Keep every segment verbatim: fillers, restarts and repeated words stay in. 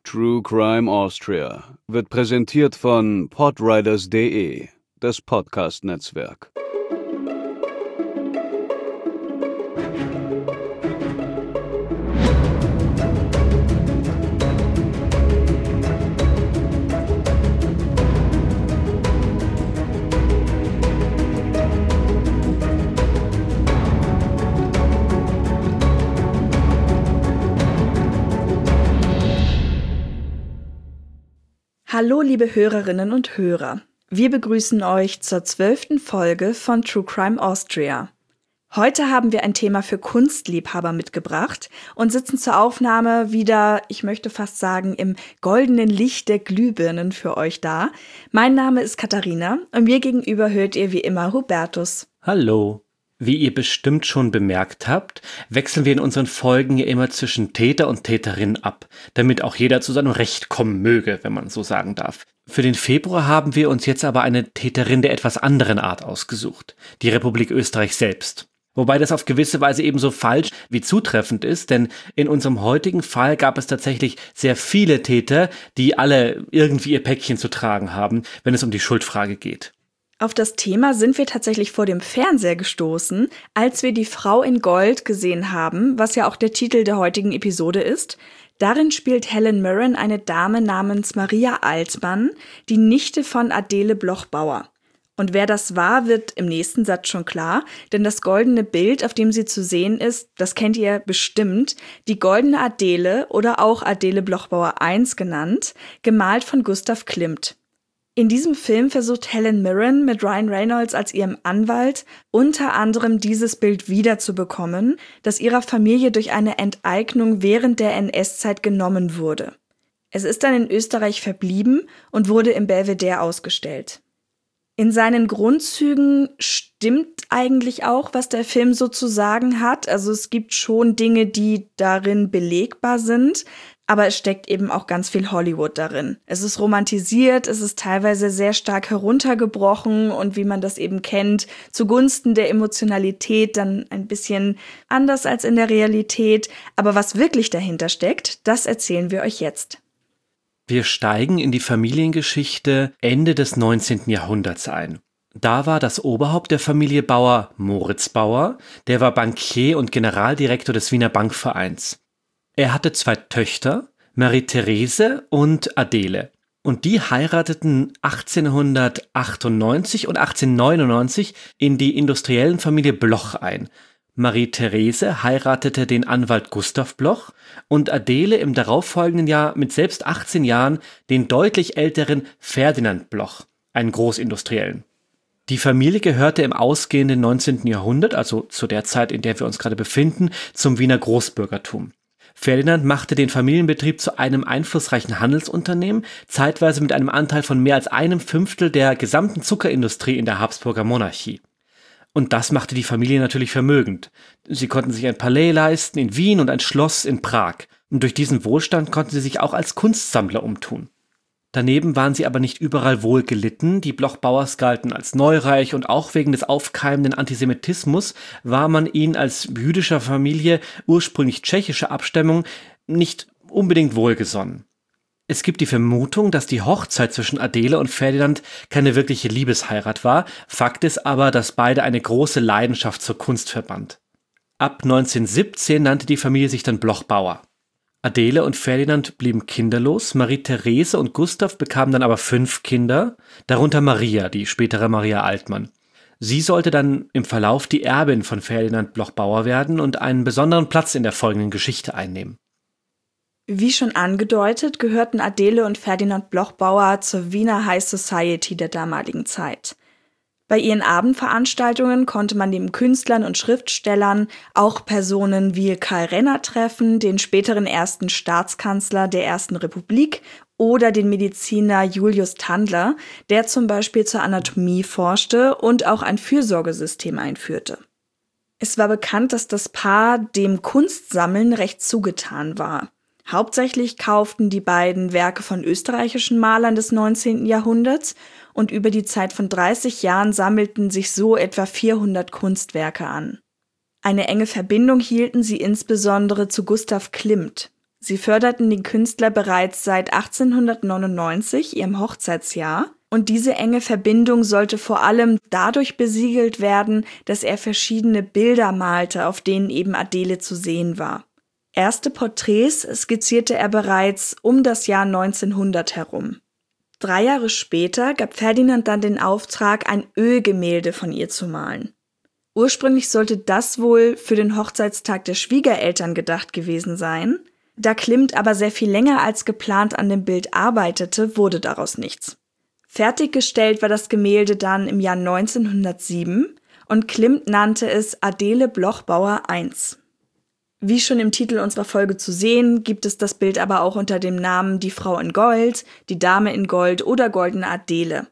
True Crime Austria wird präsentiert von podriders punkt de, das Podcast-Netzwerk. Hallo liebe Hörerinnen und Hörer, wir begrüßen euch zur zwölften Folge von True Crime Austria. Heute haben wir ein Thema für Kunstliebhaber mitgebracht und sitzen zur Aufnahme wieder, ich möchte fast sagen, im goldenen Licht der Glühbirnen für euch da. Mein Name ist Katharina und mir gegenüber hört ihr wie immer Hubertus. Hallo. Wie ihr bestimmt schon bemerkt habt, wechseln wir in unseren Folgen ja immer zwischen Täter und Täterin ab, damit auch jeder zu seinem Recht kommen möge, wenn man so sagen darf. Für den Februar haben wir uns jetzt aber eine Täterin der etwas anderen Art ausgesucht, die Republik Österreich selbst. Wobei das auf gewisse Weise ebenso falsch wie zutreffend ist, denn in unserem heutigen Fall gab es tatsächlich sehr viele Täter, die alle irgendwie ihr Päckchen zu tragen haben, wenn es um die Schuldfrage geht. Auf das Thema sind wir tatsächlich vor dem Fernseher gestoßen, als wir die Frau in Gold gesehen haben, was ja auch der Titel der heutigen Episode ist. Darin spielt Helen Mirren eine Dame namens Maria Altmann, die Nichte von Adele Bloch-Bauer. Und wer das war, wird im nächsten Satz schon klar, denn das goldene Bild, auf dem sie zu sehen ist, das kennt ihr bestimmt, die goldene Adele oder auch Adele Bloch-Bauer eins genannt, gemalt von Gustav Klimt. In diesem Film versucht Helen Mirren mit Ryan Reynolds als ihrem Anwalt unter anderem dieses Bild wiederzubekommen, das ihrer Familie durch eine Enteignung während der N S-Zeit genommen wurde. Es ist dann in Österreich verblieben und wurde im Belvedere ausgestellt. In seinen Grundzügen stimmt eigentlich auch, was der Film so zu sagen hat. Also es gibt schon Dinge, die darin belegbar sind, aber es steckt eben auch ganz viel Hollywood darin. Es ist romantisiert, es ist teilweise sehr stark heruntergebrochen und wie man das eben kennt, zugunsten der Emotionalität dann ein bisschen anders als in der Realität. Aber was wirklich dahinter steckt, das erzählen wir euch jetzt. Wir steigen in die Familiengeschichte Ende des neunzehnten Jahrhunderts ein. Da war das Oberhaupt der Familie Bauer Moritz Bauer, der war Bankier und Generaldirektor des Wiener Bankvereins. Er hatte zwei Töchter, Marie-Therese und Adele. Und die heirateten achtzehnhundertachtundneunzig und achtzehnhundertneunundneunzig in die industriellen Familie Bloch ein. Marie-Therese heiratete den Anwalt Gustav Bloch und Adele im darauffolgenden Jahr mit selbst achtzehn Jahren den deutlich älteren Ferdinand Bloch, einen Großindustriellen. Die Familie gehörte im ausgehenden neunzehnten Jahrhundert, also zu der Zeit, in der wir uns gerade befinden, zum Wiener Großbürgertum. Ferdinand machte den Familienbetrieb zu einem einflussreichen Handelsunternehmen, zeitweise mit einem Anteil von mehr als einem Fünftel der gesamten Zuckerindustrie in der Habsburger Monarchie. Und das machte die Familie natürlich vermögend. Sie konnten sich ein Palais leisten in Wien und ein Schloss in Prag. Und durch diesen Wohlstand konnten sie sich auch als Kunstsammler umtun. Daneben waren sie aber nicht überall wohl gelitten. Die Bloch-Bauers galten als neureich und auch wegen des aufkeimenden Antisemitismus war man ihnen als jüdischer Familie, ursprünglich tschechischer Abstammung, nicht unbedingt wohlgesonnen. Es gibt die Vermutung, dass die Hochzeit zwischen Adele und Ferdinand keine wirkliche Liebesheirat war. Fakt ist aber, dass beide eine große Leidenschaft zur Kunst verband. Ab neunzehnhundertsiebzehn nannte die Familie sich dann Bloch-Bauer. Adele und Ferdinand blieben kinderlos, Marie-Therese und Gustav bekamen dann aber fünf Kinder, darunter Maria, die spätere Maria Altmann. Sie sollte dann im Verlauf die Erbin von Ferdinand Bloch-Bauer werden und einen besonderen Platz in der folgenden Geschichte einnehmen. Wie schon angedeutet, gehörten Adele und Ferdinand Bloch-Bauer zur Wiener High Society der damaligen Zeit. Bei ihren Abendveranstaltungen konnte man neben Künstlern und Schriftstellern auch Personen wie Karl Renner treffen, den späteren ersten Staatskanzler der Ersten Republik oder den Mediziner Julius Tandler, der zum Beispiel zur Anatomie forschte und auch ein Fürsorgesystem einführte. Es war bekannt, dass das Paar dem Kunstsammeln recht zugetan war. Hauptsächlich kauften die beiden Werke von österreichischen Malern des neunzehnten Jahrhunderts und über die Zeit von dreißig Jahren sammelten sich so etwa vierhundert Kunstwerke an. Eine enge Verbindung hielten sie insbesondere zu Gustav Klimt. Sie förderten den Künstler bereits seit achtzehnhundertneunundneunzig, ihrem Hochzeitsjahr, und diese enge Verbindung sollte vor allem dadurch besiegelt werden, dass er verschiedene Bilder malte, auf denen eben Adele zu sehen war. Erste Porträts skizzierte er bereits um das Jahr neunzehnhundert herum. Drei Jahre später gab Ferdinand dann den Auftrag, ein Ölgemälde von ihr zu malen. Ursprünglich sollte das wohl für den Hochzeitstag der Schwiegereltern gedacht gewesen sein. Da Klimt aber sehr viel länger als geplant an dem Bild arbeitete, wurde daraus nichts. Fertiggestellt war das Gemälde dann im Jahr neunzehnhundertsieben und Klimt nannte es Adele Bloch-Bauer eins. Wie schon im Titel unserer Folge zu sehen, gibt es das Bild aber auch unter dem Namen Die Frau in Gold, Die Dame in Gold oder Goldene Adele.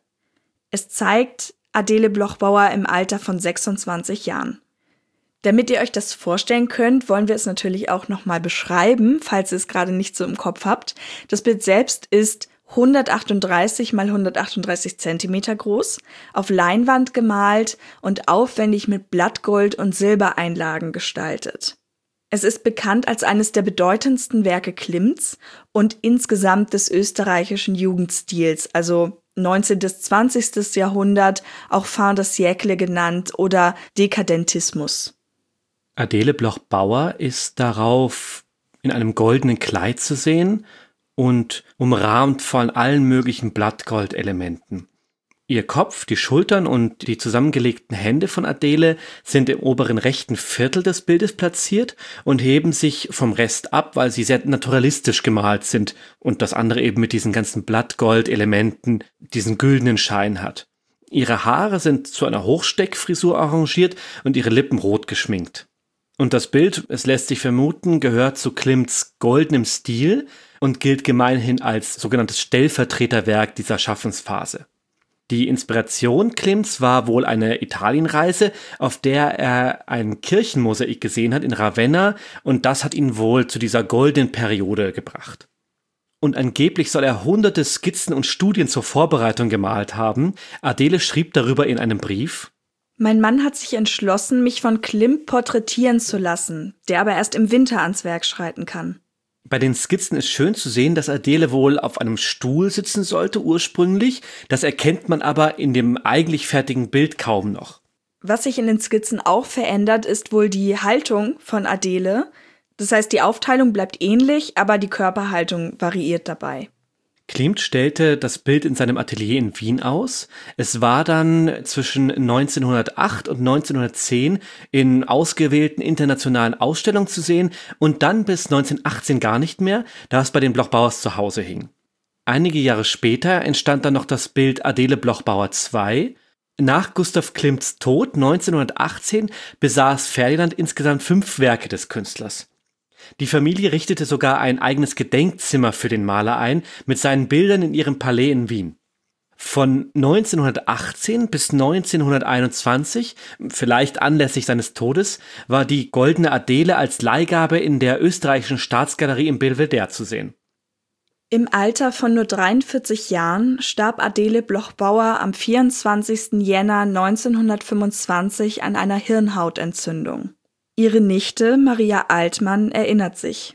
Es zeigt Adele Bloch-Bauer im Alter von sechsundzwanzig Jahren. Damit ihr euch das vorstellen könnt, wollen wir es natürlich auch nochmal beschreiben, falls ihr es gerade nicht so im Kopf habt. Das Bild selbst ist hundertachtunddreißig mal hundertachtunddreißig Zentimeter groß, auf Leinwand gemalt und aufwendig mit Blattgold- und Silbereinlagen gestaltet. Es ist bekannt als eines der bedeutendsten Werke Klimts und insgesamt des österreichischen Jugendstils, also neunzehnten bis zwanzigsten Jahrhundert, auch Fin de siècle genannt oder Dekadentismus. Adele Bloch-Bauer ist darauf in einem goldenen Kleid zu sehen und umrahmt von allen möglichen Blattgoldelementen. Ihr Kopf, die Schultern und die zusammengelegten Hände von Adele sind im oberen rechten Viertel des Bildes platziert und heben sich vom Rest ab, weil sie sehr naturalistisch gemalt sind und das andere eben mit diesen ganzen Blattgoldelementen diesen güldenen Schein hat. Ihre Haare sind zu einer Hochsteckfrisur arrangiert und ihre Lippen rot geschminkt. Und das Bild, es lässt sich vermuten, gehört zu Klimts goldenem Stil und gilt gemeinhin als sogenanntes Stellvertreterwerk dieser Schaffensphase. Die Inspiration Klimts war wohl eine Italienreise, auf der er ein Kirchenmosaik gesehen hat in Ravenna und das hat ihn wohl zu dieser goldenen Periode gebracht. Und angeblich soll er hunderte Skizzen und Studien zur Vorbereitung gemalt haben. Adele schrieb darüber in einem Brief: Mein Mann hat sich entschlossen, mich von Klimt porträtieren zu lassen, der aber erst im Winter ans Werk schreiten kann. Bei den Skizzen ist schön zu sehen, dass Adele wohl auf einem Stuhl sitzen sollte ursprünglich. Das erkennt man aber in dem eigentlich fertigen Bild kaum noch. Was sich in den Skizzen auch verändert, ist wohl die Haltung von Adele. Das heißt, die Aufteilung bleibt ähnlich, aber die Körperhaltung variiert dabei. Klimt stellte das Bild in seinem Atelier in Wien aus. Es war dann zwischen neunzehnhundertacht und neunzehnhundertzehn in ausgewählten internationalen Ausstellungen zu sehen und dann bis neunzehnhundertachtzehn gar nicht mehr, da es bei den Bloch-Bauers zu Hause hing. Einige Jahre später entstand dann noch das Bild Adele Bloch-Bauer zwei. Nach Gustav Klimts Tod neunzehnhundertachtzehn besaß Ferdinand insgesamt fünf Werke des Künstlers. Die Familie richtete sogar ein eigenes Gedenkzimmer für den Maler ein, mit seinen Bildern in ihrem Palais in Wien. Von neunzehnhundertachtzehn bis neunzehnhunderteinundzwanzig, vielleicht anlässlich seines Todes, war die Goldene Adele als Leihgabe in der österreichischen Staatsgalerie im Belvedere zu sehen. Im Alter von nur dreiundvierzig Jahren starb Adele Bloch-Bauer am vierundzwanzigsten Jänner neunzehnhundertfünfundzwanzig an einer Hirnhautentzündung. Ihre Nichte Maria Altmann erinnert sich.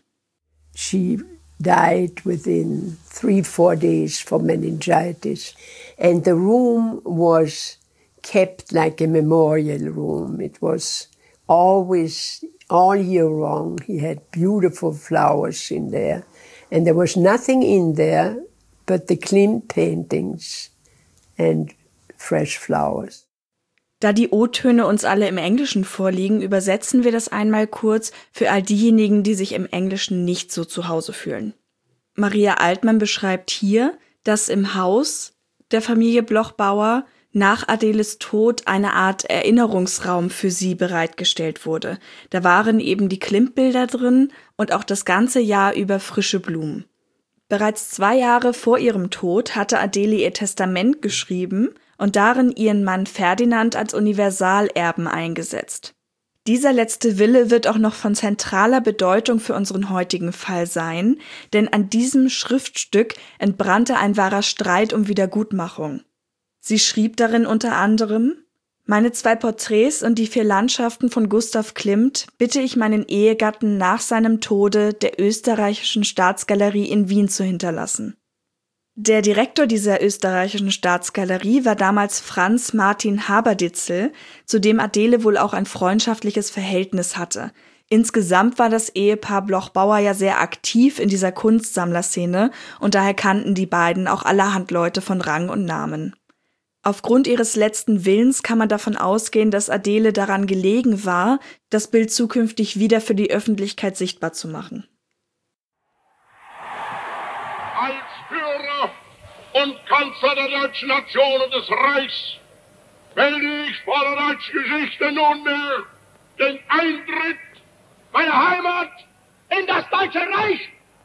She died within three, four days from meningitis. And the room was kept like a memorial room. It was always, all year long, he had beautiful flowers in there. And there was nothing in there but the Klimt paintings and fresh flowers. Da die O-Töne uns alle im Englischen vorliegen, übersetzen wir das einmal kurz für all diejenigen, die sich im Englischen nicht so zu Hause fühlen. Maria Altmann beschreibt hier, dass im Haus der Familie Bloch-Bauer nach Adeles Tod eine Art Erinnerungsraum für sie bereitgestellt wurde. Da waren eben die Klimt-Bilder drin und auch das ganze Jahr über frische Blumen. Bereits zwei Jahre vor ihrem Tod hatte Adele ihr Testament geschrieben und darin ihren Mann Ferdinand als Universalerben eingesetzt. Dieser letzte Wille wird auch noch von zentraler Bedeutung für unseren heutigen Fall sein, denn an diesem Schriftstück entbrannte ein wahrer Streit um Wiedergutmachung. Sie schrieb darin unter anderem: Meine zwei Porträts und die vier Landschaften von Gustav Klimt bitte ich meinen Ehegatten nach seinem Tode der Österreichischen Staatsgalerie in Wien zu hinterlassen. Der Direktor dieser Österreichischen Staatsgalerie war damals Franz Martin Haberditzel, zu dem Adele wohl auch ein freundschaftliches Verhältnis hatte. Insgesamt war das Ehepaar Bloch-Bauer ja sehr aktiv in dieser Kunstsammlerszene und daher kannten die beiden auch allerhand Leute von Rang und Namen. Aufgrund ihres letzten Willens kann man davon ausgehen, dass Adele daran gelegen war, das Bild zukünftig wieder für die Öffentlichkeit sichtbar zu machen. Als Führer und Kanzler der deutschen Nation und des Reichs melde ich vor der deutschen Geschichte nunmehr den Eintritt meiner Heimat in das Deutsche Reich.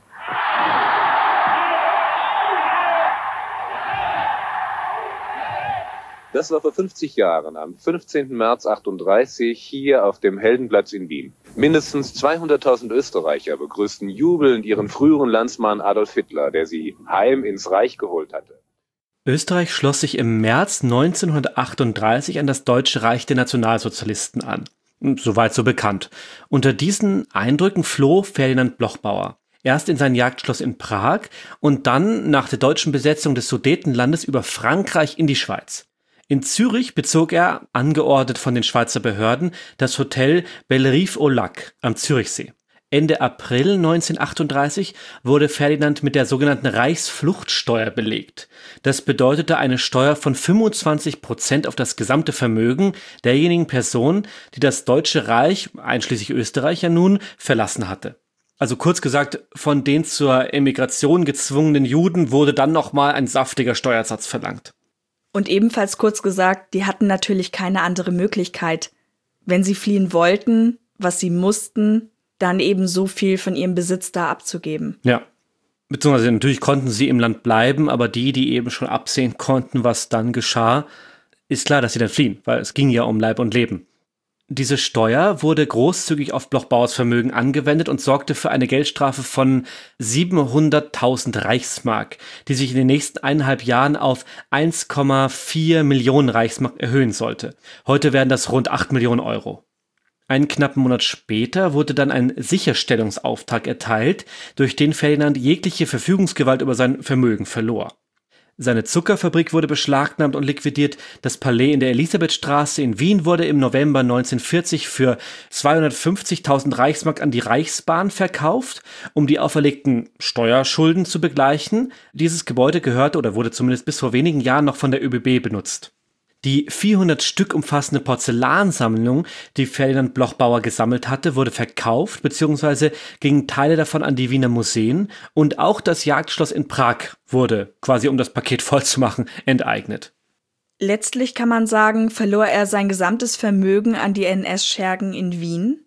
Das war vor fünfzig Jahren, am fünfzehnten März achtunddreißig, hier auf dem Heldenplatz in Wien. Mindestens zweihunderttausend Österreicher begrüßten jubelnd ihren früheren Landsmann Adolf Hitler, der sie heim ins Reich geholt hatte. Österreich schloss sich im März neunzehnhundertachtunddreißig an das Deutsche Reich der Nationalsozialisten an. Soweit so bekannt. Unter diesen Eindrücken floh Ferdinand Bloch-Bauer. Erst in sein Jagdschloss in Prag und dann nach der deutschen Besetzung des Sudetenlandes über Frankreich in die Schweiz. In Zürich bezog er, angeordnet von den Schweizer Behörden, das Hotel Bellerive au Lac am Zürichsee. Ende April neunzehnhundertachtunddreißig wurde Ferdinand mit der sogenannten Reichsfluchtsteuer belegt. Das bedeutete eine Steuer von fünfundzwanzig Prozent auf das gesamte Vermögen derjenigen Person, die das Deutsche Reich, einschließlich Österreich ja nun, verlassen hatte. Also kurz gesagt, von den zur Emigration gezwungenen Juden wurde dann nochmal ein saftiger Steuersatz verlangt. Und ebenfalls kurz gesagt, die hatten natürlich keine andere Möglichkeit. Wenn sie fliehen wollten, was sie mussten, dann eben so viel von ihrem Besitz da abzugeben. Ja, beziehungsweise natürlich konnten sie im Land bleiben, aber die, die eben schon absehen konnten, was dann geschah, ist klar, dass sie dann fliehen, weil es ging ja um Leib und Leben. Diese Steuer wurde großzügig auf Bloch-Bauers Vermögen angewendet und sorgte für eine Geldstrafe von siebenhunderttausend Reichsmark, die sich in den nächsten eineinhalb Jahren auf eins Komma vier Millionen Reichsmark erhöhen sollte. Heute wären das rund acht Millionen Euro. Einen knappen Monat später wurde dann ein Sicherstellungsauftrag erteilt, durch den Ferdinand jegliche Verfügungsgewalt über sein Vermögen verlor. Seine Zuckerfabrik wurde beschlagnahmt und liquidiert. Das Palais in der Elisabethstraße in Wien wurde im November neunzehnhundertvierzig für zweihundertfünfzigtausend Reichsmark an die Reichsbahn verkauft, um die auferlegten Steuerschulden zu begleichen. Dieses Gebäude gehörte oder wurde zumindest bis vor wenigen Jahren noch von der ÖBB benutzt. Die vierhundert Stück umfassende Porzellansammlung, die Ferdinand Bloch-Bauer gesammelt hatte, wurde verkauft bzw. gingen Teile davon an die Wiener Museen und auch das Jagdschloss in Prag wurde, quasi um das Paket voll zu machen, enteignet. Letztlich kann man sagen, verlor er sein gesamtes Vermögen an die N S-Schergen in Wien.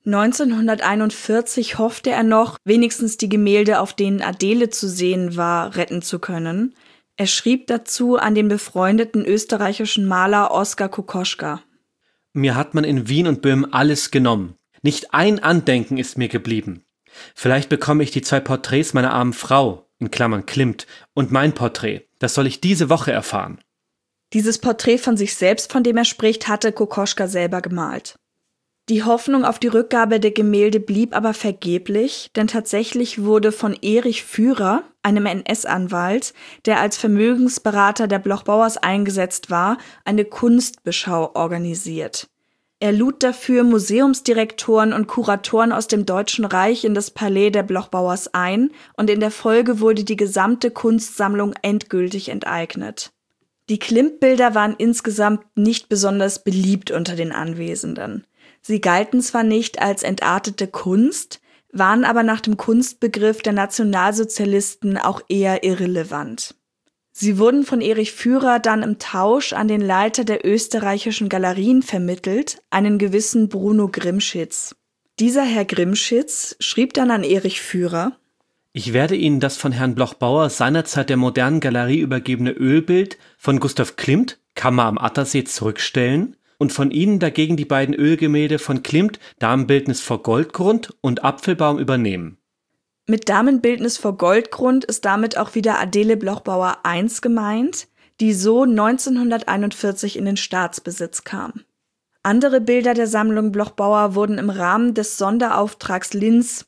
neunzehnhunderteinundvierzig hoffte er noch, wenigstens die Gemälde, auf denen Adele zu sehen war, retten zu können. Er schrieb dazu an den befreundeten österreichischen Maler Oskar Kokoschka. Mir hat man in Wien und Böhmen alles genommen. Nicht ein Andenken ist mir geblieben. Vielleicht bekomme ich die zwei Porträts meiner armen Frau, in Klammern Klimt, und mein Porträt. Das soll ich diese Woche erfahren. Dieses Porträt von sich selbst, von dem er spricht, hatte Kokoschka selber gemalt. Die Hoffnung auf die Rückgabe der Gemälde blieb aber vergeblich, denn tatsächlich wurde von Erich Führer, einem N S-Anwalt, der als Vermögensberater der Bloch-Bauers eingesetzt war, eine Kunstbeschau organisiert. Er lud dafür Museumsdirektoren und Kuratoren aus dem Deutschen Reich in das Palais der Bloch-Bauers ein und in der Folge wurde die gesamte Kunstsammlung endgültig enteignet. Die Klimt-Bilder waren insgesamt nicht besonders beliebt unter den Anwesenden. Sie galten zwar nicht als entartete Kunst, waren aber nach dem Kunstbegriff der Nationalsozialisten auch eher irrelevant. Sie wurden von Erich Führer dann im Tausch an den Leiter der österreichischen Galerien vermittelt, einen gewissen Bruno Grimschitz. Dieser Herr Grimschitz schrieb dann an Erich Führer: Ich werde Ihnen das von Herrn Bloch-Bauer seinerzeit der modernen Galerie übergebene Ölbild von Gustav Klimt, Kammer am Attersee, zurückstellen und von Ihnen dagegen die beiden Ölgemälde von Klimt, Damenbildnis vor Goldgrund und Apfelbaum übernehmen. Mit Damenbildnis vor Goldgrund ist damit auch wieder Adele Bloch-Bauer eins gemeint, die so neunzehnhunderteinundvierzig in den Staatsbesitz kam. Andere Bilder der Sammlung Bloch-Bauer wurden im Rahmen des Sonderauftrags Linz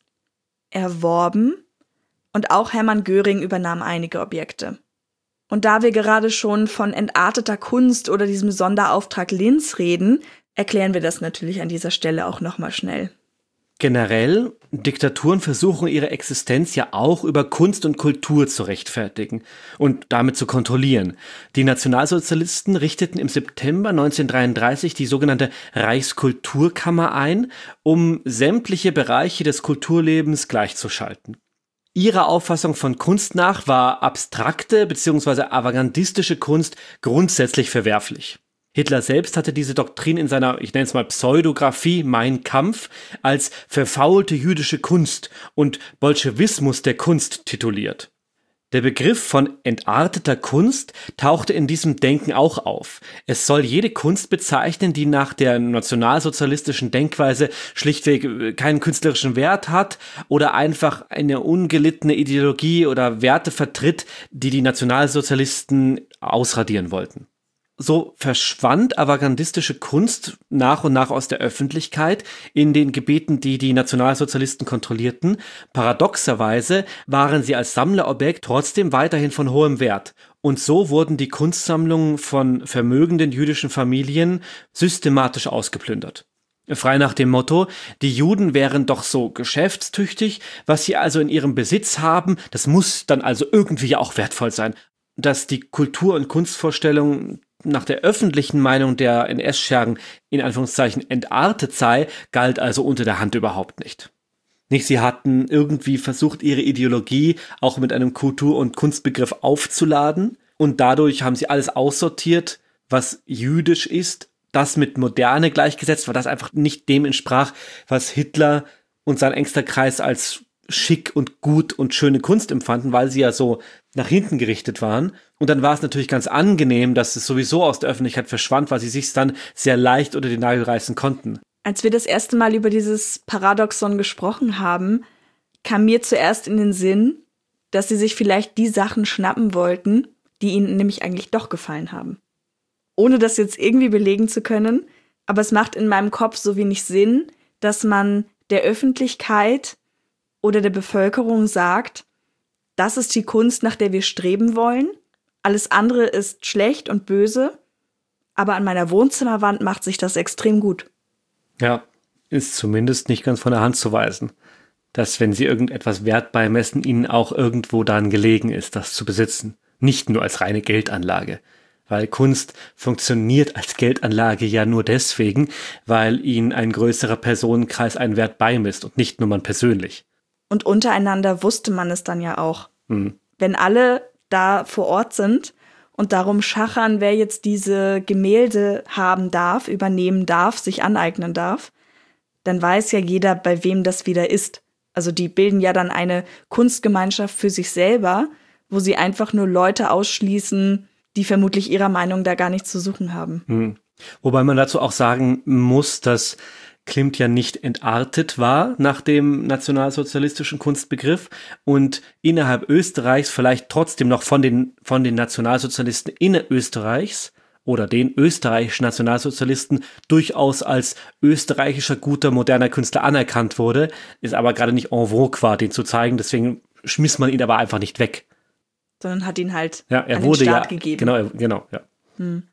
erworben und auch Hermann Göring übernahm einige Objekte. Und da wir gerade schon von entarteter Kunst oder diesem Sonderauftrag Linz reden, erklären wir das natürlich an dieser Stelle auch nochmal schnell. Generell, Diktaturen versuchen ihre Existenz ja auch über Kunst und Kultur zu rechtfertigen und damit zu kontrollieren. Die Nationalsozialisten richteten im September neunzehnhundertdreiunddreißig die sogenannte Reichskulturkammer ein, um sämtliche Bereiche des Kulturlebens gleichzuschalten. Ihrer Auffassung von Kunst nach war abstrakte bzw. avantgardistische Kunst grundsätzlich verwerflich. Hitler selbst hatte diese Doktrin in seiner, ich nenne es mal Pseudographie Mein Kampf, als verfaulte jüdische Kunst und Bolschewismus der Kunst tituliert. Der Begriff von entarteter Kunst tauchte in diesem Denken auch auf. Es soll jede Kunst bezeichnen, die nach der nationalsozialistischen Denkweise schlichtweg keinen künstlerischen Wert hat oder einfach eine ungelittene Ideologie oder Werte vertritt, die die Nationalsozialisten ausradieren wollten. So verschwand avantgardistische Kunst nach und nach aus der Öffentlichkeit in den Gebieten, die die Nationalsozialisten kontrollierten. Paradoxerweise waren sie als Sammlerobjekt trotzdem weiterhin von hohem Wert. Und so wurden die Kunstsammlungen von vermögenden jüdischen Familien systematisch ausgeplündert. Frei nach dem Motto, die Juden wären doch so geschäftstüchtig, was sie also in ihrem Besitz haben, das muss dann also irgendwie auch wertvoll sein. Dass die Kultur- und Kunstvorstellung nach der öffentlichen Meinung der N S-Schergen in Anführungszeichen entartet sei, galt also unter der Hand überhaupt nicht. Nicht, sie hatten irgendwie versucht, ihre Ideologie auch mit einem Kultur- und Kunstbegriff aufzuladen und dadurch haben sie alles aussortiert, was jüdisch ist, das mit Moderne gleichgesetzt, weil das einfach nicht dem entsprach, was Hitler und sein engster Kreis als schick und gut und schöne Kunst empfanden, weil sie ja so nach hinten gerichtet waren. Und dann war es natürlich ganz angenehm, dass es sowieso aus der Öffentlichkeit verschwand, weil sie sich dann sehr leicht unter den Nagel reißen konnten. Als wir das erste Mal über dieses Paradoxon gesprochen haben, kam mir zuerst in den Sinn, dass sie sich vielleicht die Sachen schnappen wollten, die ihnen nämlich eigentlich doch gefallen haben. Ohne das jetzt irgendwie belegen zu können, aber es macht in meinem Kopf so wenig Sinn, dass man der Öffentlichkeit oder der Bevölkerung sagt, das ist die Kunst, nach der wir streben wollen, alles andere ist schlecht und böse, aber an meiner Wohnzimmerwand macht sich das extrem gut. Ja, ist zumindest nicht ganz von der Hand zu weisen, dass wenn sie irgendetwas Wert beimessen, ihnen auch irgendwo daran gelegen ist, das zu besitzen. Nicht nur als reine Geldanlage. Weil Kunst funktioniert als Geldanlage ja nur deswegen, weil ihnen ein größerer Personenkreis einen Wert beimisst und nicht nur man persönlich. Und untereinander wusste man es dann ja auch. Hm. Wenn alle da vor Ort sind und darum schachern, wer jetzt diese Gemälde haben darf, übernehmen darf, sich aneignen darf, dann weiß ja jeder, bei wem das wieder ist. Also die bilden ja dann eine Kunstgemeinschaft für sich selber, wo sie einfach nur Leute ausschließen, die vermutlich ihrer Meinung da gar nichts zu suchen haben. Hm. Wobei man dazu auch sagen muss, dass Klimt ja nicht entartet war nach dem nationalsozialistischen Kunstbegriff und innerhalb Österreichs vielleicht trotzdem noch von den, von den Nationalsozialisten innerösterreichs oder den österreichischen Nationalsozialisten durchaus als österreichischer, guter, moderner Künstler anerkannt wurde, ist aber gerade nicht en vogue war, den zu zeigen, deswegen schmiss man ihn aber einfach nicht weg. Sondern hat ihn halt ja, er an wurde den Staat ja, gegeben. Genau, genau, ja. Hm.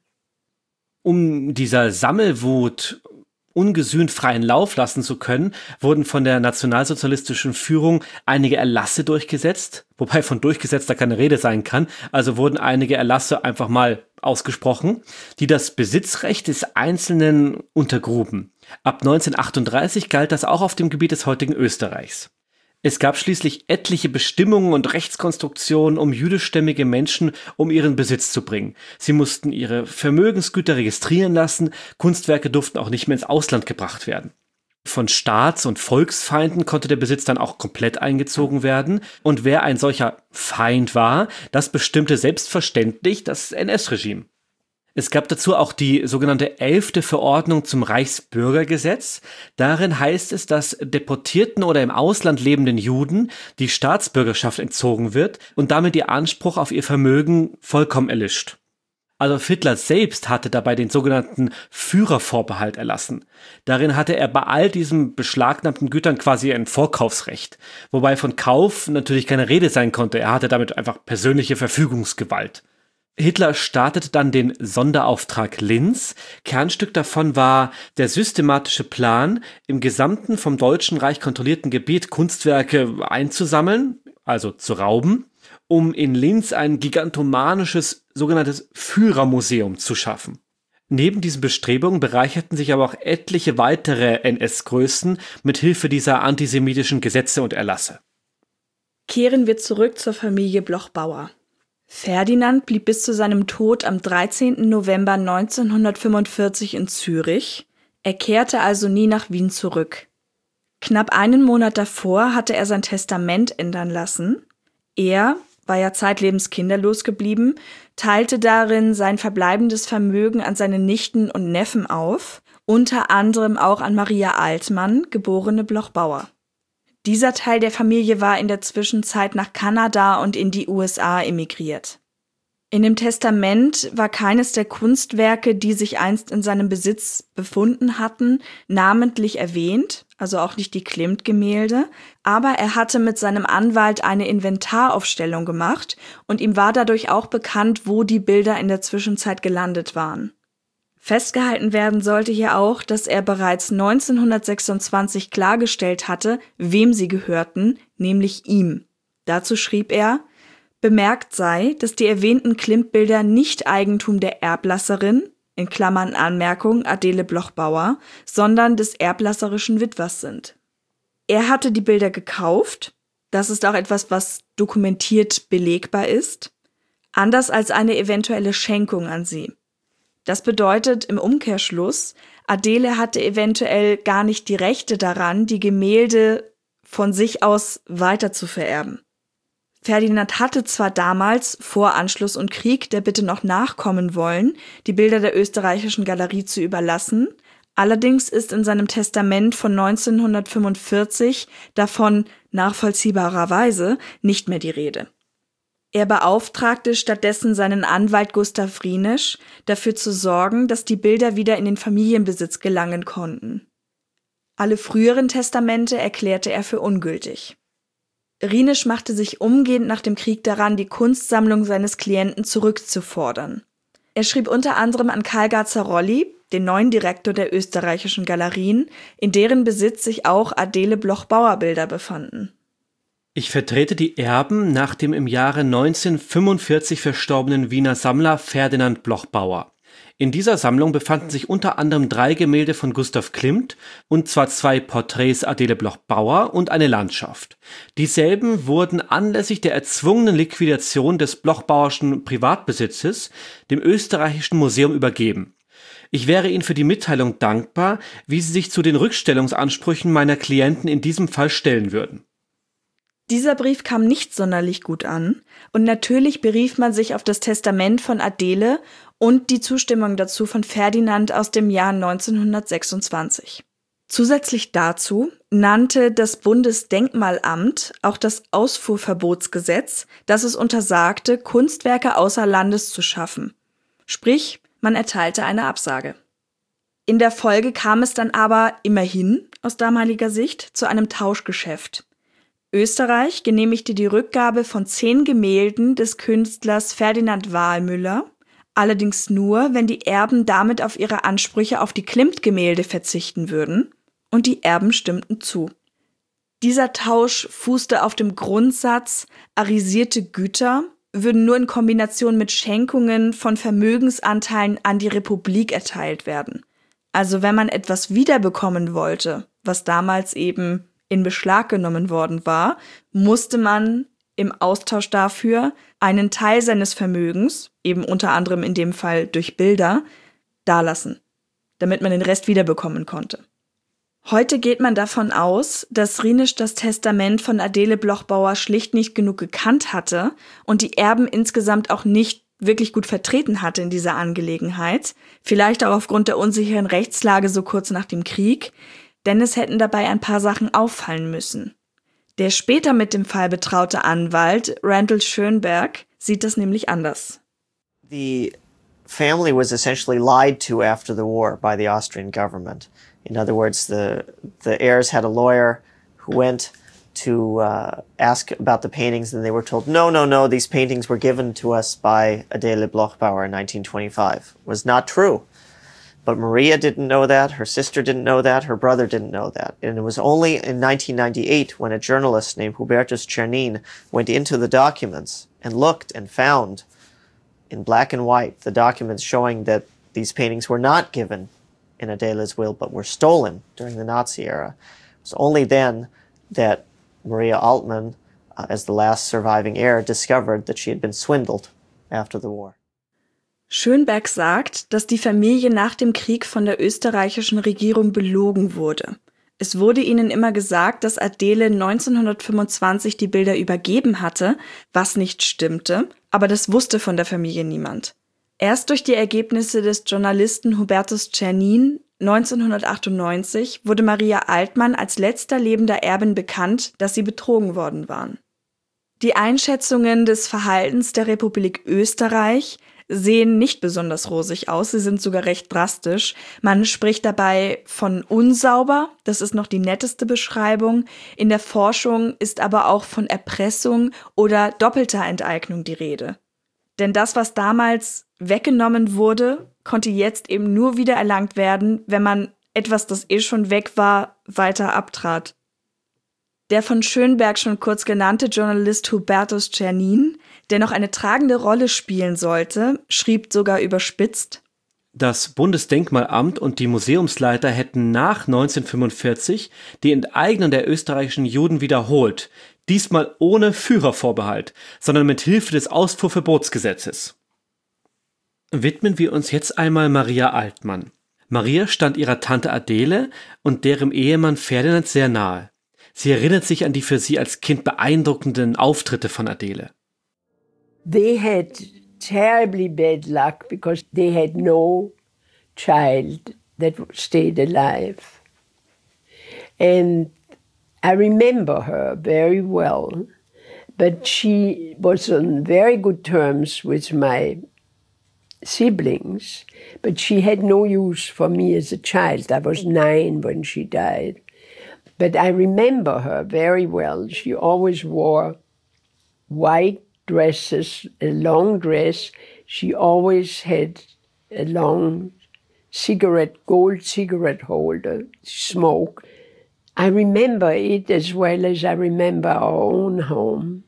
Um dieser Sammelwut ungesühnt freien Lauf lassen zu können, wurden von der nationalsozialistischen Führung einige Erlasse durchgesetzt, wobei von durchgesetzter keine Rede sein kann, also wurden einige Erlasse einfach mal ausgesprochen, die das Besitzrecht des Einzelnen untergruben. Ab neunzehnhundertachtunddreißig galt das auch auf dem Gebiet des heutigen Österreichs. Es gab schließlich etliche Bestimmungen und Rechtskonstruktionen, um jüdischstämmige Menschen um ihren Besitz zu bringen. Sie mussten ihre Vermögensgüter registrieren lassen, Kunstwerke durften auch nicht mehr ins Ausland gebracht werden. Von Staats- und Volksfeinden konnte der Besitz dann auch komplett eingezogen werden. Und wer ein solcher Feind war, das bestimmte selbstverständlich das N S-Regime. Es gab dazu auch die sogenannte elfte Verordnung zum Reichsbürgergesetz. Darin heißt es, dass deportierten oder im Ausland lebenden Juden die Staatsbürgerschaft entzogen wird und damit ihr Anspruch auf ihr Vermögen vollkommen erlischt. Adolf Hitler selbst hatte dabei den sogenannten Führervorbehalt erlassen. Darin hatte er bei all diesen beschlagnahmten Gütern quasi ein Vorkaufsrecht, wobei von Kauf natürlich keine Rede sein konnte. Er hatte damit einfach persönliche Verfügungsgewalt. Hitler startete dann den Sonderauftrag Linz. Kernstück davon war der systematische Plan, im gesamten vom Deutschen Reich kontrollierten Gebiet Kunstwerke einzusammeln, also zu rauben, um in Linz ein gigantomanisches sogenanntes Führermuseum zu schaffen. Neben diesen Bestrebungen bereicherten sich aber auch etliche weitere N S-Größen mit Hilfe dieser antisemitischen Gesetze und Erlasse. Kehren wir zurück zur Familie Bloch-Bauer. Ferdinand blieb bis zu seinem Tod am dreizehnten November neunzehnhundertfünfundvierzig in Zürich. Er kehrte also nie nach Wien zurück. Knapp einen Monat davor hatte er sein Testament ändern lassen. Er war ja zeitlebens kinderlos geblieben, teilte darin sein verbleibendes Vermögen an seine Nichten und Neffen auf, unter anderem auch an Maria Altmann, geborene Bloch-Bauer. Dieser Teil der Familie war in der Zwischenzeit nach Kanada und in die U S A emigriert. In dem Testament war keines der Kunstwerke, die sich einst in seinem Besitz befunden hatten, namentlich erwähnt, also auch nicht die Klimt-Gemälde, aber er hatte mit seinem Anwalt eine Inventaraufstellung gemacht und ihm war dadurch auch bekannt, wo die Bilder in der Zwischenzeit gelandet waren. Festgehalten werden sollte hier auch, dass er bereits neunzehnhundertsechsundzwanzig klargestellt hatte, wem sie gehörten, nämlich ihm. Dazu schrieb er: Bemerkt sei, dass die erwähnten Klimt-Bilder nicht Eigentum der Erblasserin, in Klammern Anmerkung Adele Bloch-Bauer, sondern des erblasserischen Witwers sind. Er hatte die Bilder gekauft, das ist auch etwas, was dokumentiert belegbar ist, anders als eine eventuelle Schenkung an sie. Das bedeutet im Umkehrschluss, Adele hatte eventuell gar nicht die Rechte daran, die Gemälde von sich aus weiter zu vererben. Ferdinand hatte zwar damals, vor Anschluss und Krieg, der Bitte noch nachkommen wollen, die Bilder der österreichischen Galerie zu überlassen, allerdings ist in seinem Testament von neunzehnhundertfünfundvierzig davon nachvollziehbarerweise nicht mehr die Rede. Er beauftragte stattdessen seinen Anwalt Gustav Rienisch, dafür zu sorgen, dass die Bilder wieder in den Familienbesitz gelangen konnten. Alle früheren Testamente erklärte er für ungültig. Rienisch machte sich umgehend nach dem Krieg daran, die Kunstsammlung seines Klienten zurückzufordern. Er schrieb unter anderem an Karl Garzarolli, den neuen Direktor der österreichischen Galerien, in deren Besitz sich auch Adele Bloch-Bauer Bilder befanden. Ich vertrete die Erben nach dem im Jahre neunzehnhundertfünfundvierzig verstorbenen Wiener Sammler Ferdinand Bloch-Bauer. In dieser Sammlung befanden sich unter anderem drei Gemälde von Gustav Klimt, und zwar zwei Porträts Adele Bloch-Bauer und eine Landschaft. Dieselben wurden anlässlich der erzwungenen Liquidation des Bloch-Bauerschen Privatbesitzes dem österreichischen Museum übergeben. Ich wäre Ihnen für die Mitteilung dankbar, wie Sie sich zu den Rückstellungsansprüchen meiner Klienten in diesem Fall stellen würden. Dieser Brief kam nicht sonderlich gut an und natürlich berief man sich auf das Testament von Adele und die Zustimmung dazu von Ferdinand aus dem Jahr neunzehnhundertsechsundzwanzig. Zusätzlich dazu nannte das Bundesdenkmalamt auch das Ausfuhrverbotsgesetz, das es untersagte, Kunstwerke außer Landes zu schaffen. Sprich, man erteilte eine Absage. In der Folge kam es dann aber immerhin, aus damaliger Sicht, zu einem Tauschgeschäft. Österreich genehmigte die Rückgabe von zehn Gemälden des Künstlers Ferdinand Wahlmüller, allerdings nur, wenn die Erben damit auf ihre Ansprüche auf die Klimt-Gemälde verzichten würden, und die Erben stimmten zu. Dieser Tausch fußte auf dem Grundsatz, arisierte Güter würden nur in Kombination mit Schenkungen von Vermögensanteilen an die Republik erteilt werden. Also wenn man etwas wiederbekommen wollte, was damals eben in Beschlag genommen worden war, musste man im Austausch dafür einen Teil seines Vermögens, eben unter anderem in dem Fall durch Bilder, dalassen, damit man den Rest wiederbekommen konnte. Heute geht man davon aus, dass Rienisch das Testament von Adele Bloch-Bauer schlicht nicht genug gekannt hatte und die Erben insgesamt auch nicht wirklich gut vertreten hatte in dieser Angelegenheit, vielleicht auch aufgrund der unsicheren Rechtslage so kurz nach dem Krieg, denn es hätten dabei ein paar Sachen auffallen müssen. Der später mit dem Fall betraute Anwalt Randall Schönberg sieht das nämlich anders. The family was essentially lied to after the war by the Austrian government. In other words, the the heirs had a lawyer who went to uh, ask about the paintings, and they were told, no, no, no, these paintings were given to us by Adele Bloch-Bauer in nineteen twenty-five. It was not true. But Maria didn't know that, her sister didn't know that, her brother didn't know that. And it was only in nineteen ninety-eight when a journalist named Hubertus Czernin went into the documents and looked and found in black and white the documents showing that these paintings were not given in Adele's will but were stolen during the Nazi era. It was only then that Maria Altmann, uh, as the last surviving heir, discovered that she had been swindled after the war. Schönberg sagt, dass die Familie nach dem Krieg von der österreichischen Regierung belogen wurde. Es wurde ihnen immer gesagt, dass Adele neunzehnhundertfünfundzwanzig die Bilder übergeben hatte, was nicht stimmte, aber das wusste von der Familie niemand. Erst durch die Ergebnisse des Journalisten Hubertus Czernin neunzehnhundertachtundneunzig wurde Maria Altmann als letzter lebender Erbin bekannt, dass sie betrogen worden waren. Die Einschätzungen des Verhaltens der Republik Österreich sehen nicht besonders rosig aus, sie sind sogar recht drastisch. Man spricht dabei von unsauber, das ist noch die netteste Beschreibung. In der Forschung ist aber auch von Erpressung oder doppelter Enteignung die Rede. Denn das, was damals weggenommen wurde, konnte jetzt eben nur wieder erlangt werden, wenn man etwas, das eh schon weg war, weiter abtrat. Der von Schönberg schon kurz genannte Journalist Hubertus Czernin, der noch eine tragende Rolle spielen sollte, schrieb sogar überspitzt: Das Bundesdenkmalamt und die Museumsleiter hätten nach neunzehnhundertfünfundvierzig die Enteignung der österreichischen Juden wiederholt, diesmal ohne Führervorbehalt, sondern mit Hilfe des Ausfuhrverbotsgesetzes. Widmen wir uns jetzt einmal Maria Altmann. Maria stand ihrer Tante Adele und deren Ehemann Ferdinand sehr nahe. Sie erinnert sich an die für sie als Kind beeindruckenden Auftritte von Adele. They had terribly bad luck because they had no child that stayed alive. And I remember her very well, but she was on very good terms with my siblings, but she had no use for me as a child. I was nine when she died. But I remember her very well. She always wore white dresses, a long dress. She always had a long cigarette, gold cigarette holder, smoke. I remember it as well as I remember our own home.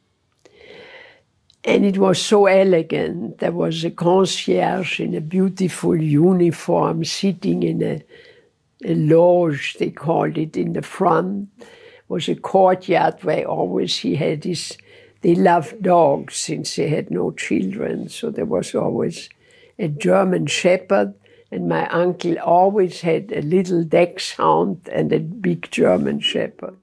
And it was so elegant. There was a concierge in a beautiful uniform sitting in a, a loge, they called it, in the front. It was a courtyard where always he had his, they loved dogs since they had no children. So there was always a German shepherd, and my uncle always had a little dachshund and a big German shepherd.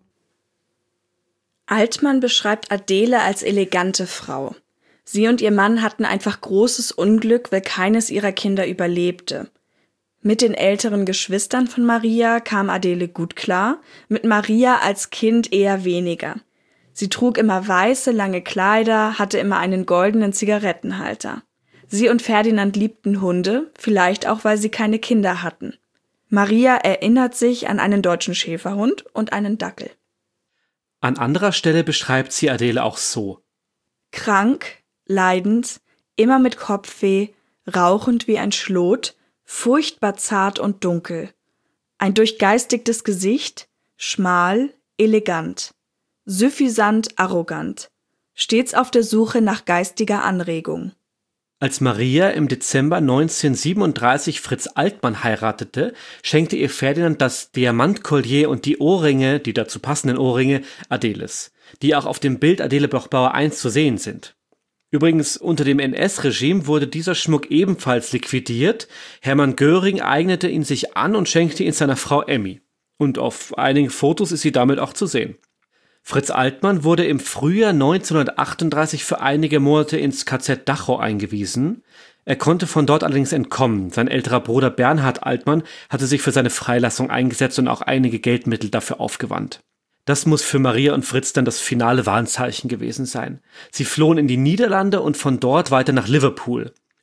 Altmann beschreibt Adele als elegante Frau. Sie und ihr Mann hatten einfach großes Unglück, weil keines ihrer Kinder überlebte. Mit den älteren Geschwistern von Maria kam Adele gut klar, mit Maria als Kind eher weniger. Sie trug immer weiße, lange Kleider, hatte immer einen goldenen Zigarettenhalter. Sie und Ferdinand liebten Hunde, vielleicht auch, weil sie keine Kinder hatten. Maria erinnert sich an einen deutschen Schäferhund und einen Dackel. An anderer Stelle beschreibt sie Adele auch so: Krank, leidend, immer mit Kopfweh, rauchend wie ein Schlot, furchtbar zart und dunkel. Ein durchgeistigtes Gesicht, schmal, elegant, suffisant, arrogant, stets auf der Suche nach geistiger Anregung. Als Maria im Dezember neunzehnhundertsiebenunddreißig Fritz Altmann heiratete, schenkte ihr Ferdinand das Diamantkollier und die Ohrringe, die dazu passenden Ohrringe, Adeles, die auch auf dem Bild Adele Bloch-Bauer eins zu sehen sind. Übrigens, unter dem N S-Regime wurde dieser Schmuck ebenfalls liquidiert. Hermann Göring eignete ihn sich an und schenkte ihn seiner Frau Emmy. Und auf einigen Fotos ist sie damit auch zu sehen. Fritz Altmann wurde im Frühjahr neunzehnhundertachtunddreißig für einige Monate ins K Z Dachau eingewiesen. Er konnte von dort allerdings entkommen. Sein älterer Bruder Bernhard Altmann hatte sich für seine Freilassung eingesetzt und auch einige Geldmittel dafür aufgewandt. Das muss für Maria und Fritz dann das finale Warnzeichen gewesen sein. Sie flohen in die Niederlande und von dort weiter nach Liverpool.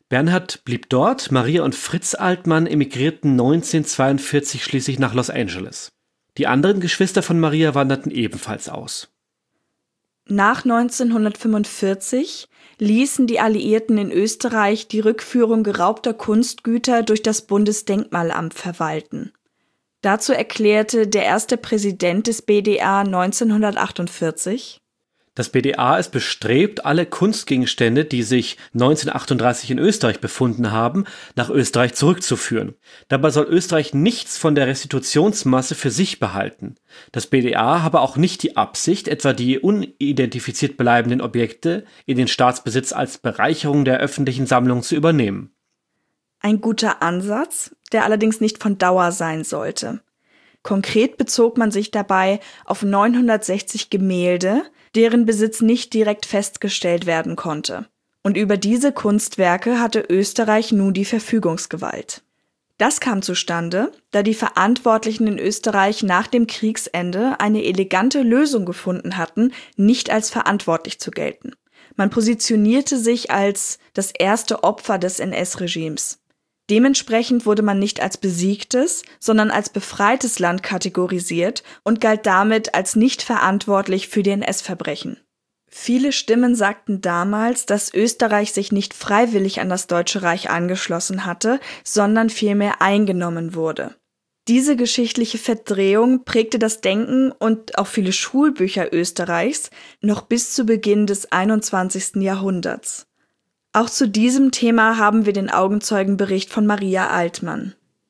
Bernhard blieb dort, Maria und Fritz Altmann emigrierten neunzehnhundertzweiundvierzig schließlich nach Los Angeles. Die anderen Geschwister von Maria wanderten ebenfalls aus. Nach neunzehnhundertfünfundvierzig ließen die Alliierten in Österreich die Rückführung geraubter Kunstgüter durch das Bundesdenkmalamt verwalten. Dazu erklärte der erste Präsident des B D A neunzehnhundertachtundvierzig: Das B D A ist bestrebt, alle Kunstgegenstände, die sich neunzehnhundertachtunddreißig in Österreich befunden haben, nach Österreich zurückzuführen. Dabei soll Österreich nichts von der Restitutionsmasse für sich behalten. Das B D A habe auch nicht die Absicht, etwa die unidentifiziert bleibenden Objekte in den Staatsbesitz als Bereicherung der öffentlichen Sammlung zu übernehmen. Ein guter Ansatz, der allerdings nicht von Dauer sein sollte. Konkret bezog man sich dabei auf neunhundertsechzig Gemälde, deren Besitz nicht direkt festgestellt werden konnte. Und über diese Kunstwerke hatte Österreich nun die Verfügungsgewalt. Das kam zustande, da die Verantwortlichen in Österreich nach dem Kriegsende eine elegante Lösung gefunden hatten, nicht als verantwortlich zu gelten. Man positionierte sich als das erste Opfer des N S-Regimes. Dementsprechend wurde man nicht als besiegtes, sondern als befreites Land kategorisiert und galt damit als nicht verantwortlich für die N S-Verbrechen. Viele Stimmen sagten damals, dass Österreich sich nicht freiwillig an das Deutsche Reich angeschlossen hatte, sondern vielmehr eingenommen wurde. Diese geschichtliche Verdrehung prägte das Denken und auch viele Schulbücher Österreichs noch bis zu Beginn des einundzwanzigsten Jahrhunderts. Auch zu diesem Thema haben wir den Augenzeugenbericht von Maria Altmann.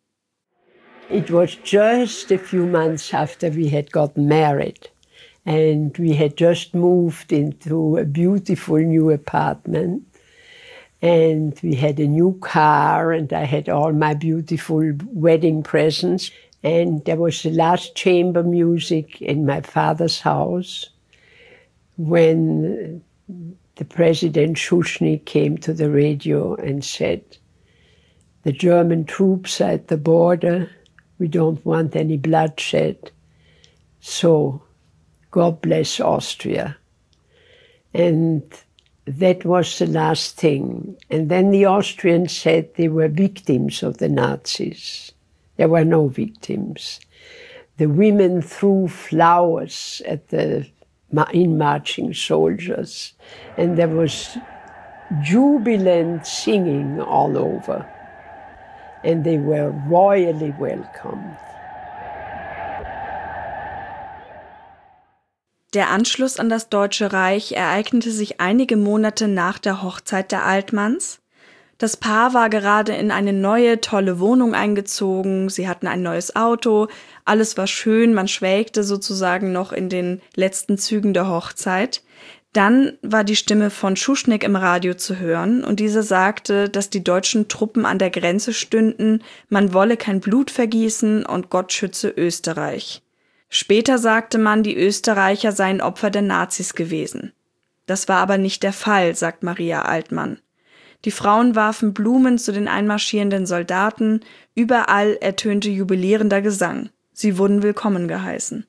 It was just a few months after we had gotten married, and we had just moved into a beautiful new apartment, and we had a new car, and I had all my beautiful wedding presents, and there was the last chamber music in my father's house when the President Schuschnigg came to the radio and said, "The German troops are at the border. We don't want any bloodshed. So, God bless Austria." And that was the last thing. And then the Austrians said they were victims of the Nazis. There were no victims. The women threw flowers at the in-marching soldiers, and there was jubilant singing all over, and they were royally welcomed. Der Anschluss an das Deutsche Reich ereignete sich einige Monate nach der Hochzeit der Altmanns. Das Paar war gerade in eine neue, tolle Wohnung eingezogen, sie hatten ein neues Auto, alles war schön, man schwelgte sozusagen noch in den letzten Zügen der Hochzeit. Dann war die Stimme von Schuschnigg im Radio zu hören und dieser sagte, dass die deutschen Truppen an der Grenze stünden, man wolle kein Blut vergießen und Gott schütze Österreich. Später sagte man, die Österreicher seien Opfer der Nazis gewesen. Das war aber nicht der Fall, sagt Maria Altmann. Die Frauen warfen Blumen zu den einmarschierenden Soldaten, überall ertönte jubilierender Gesang. Sie wurden willkommen geheißen.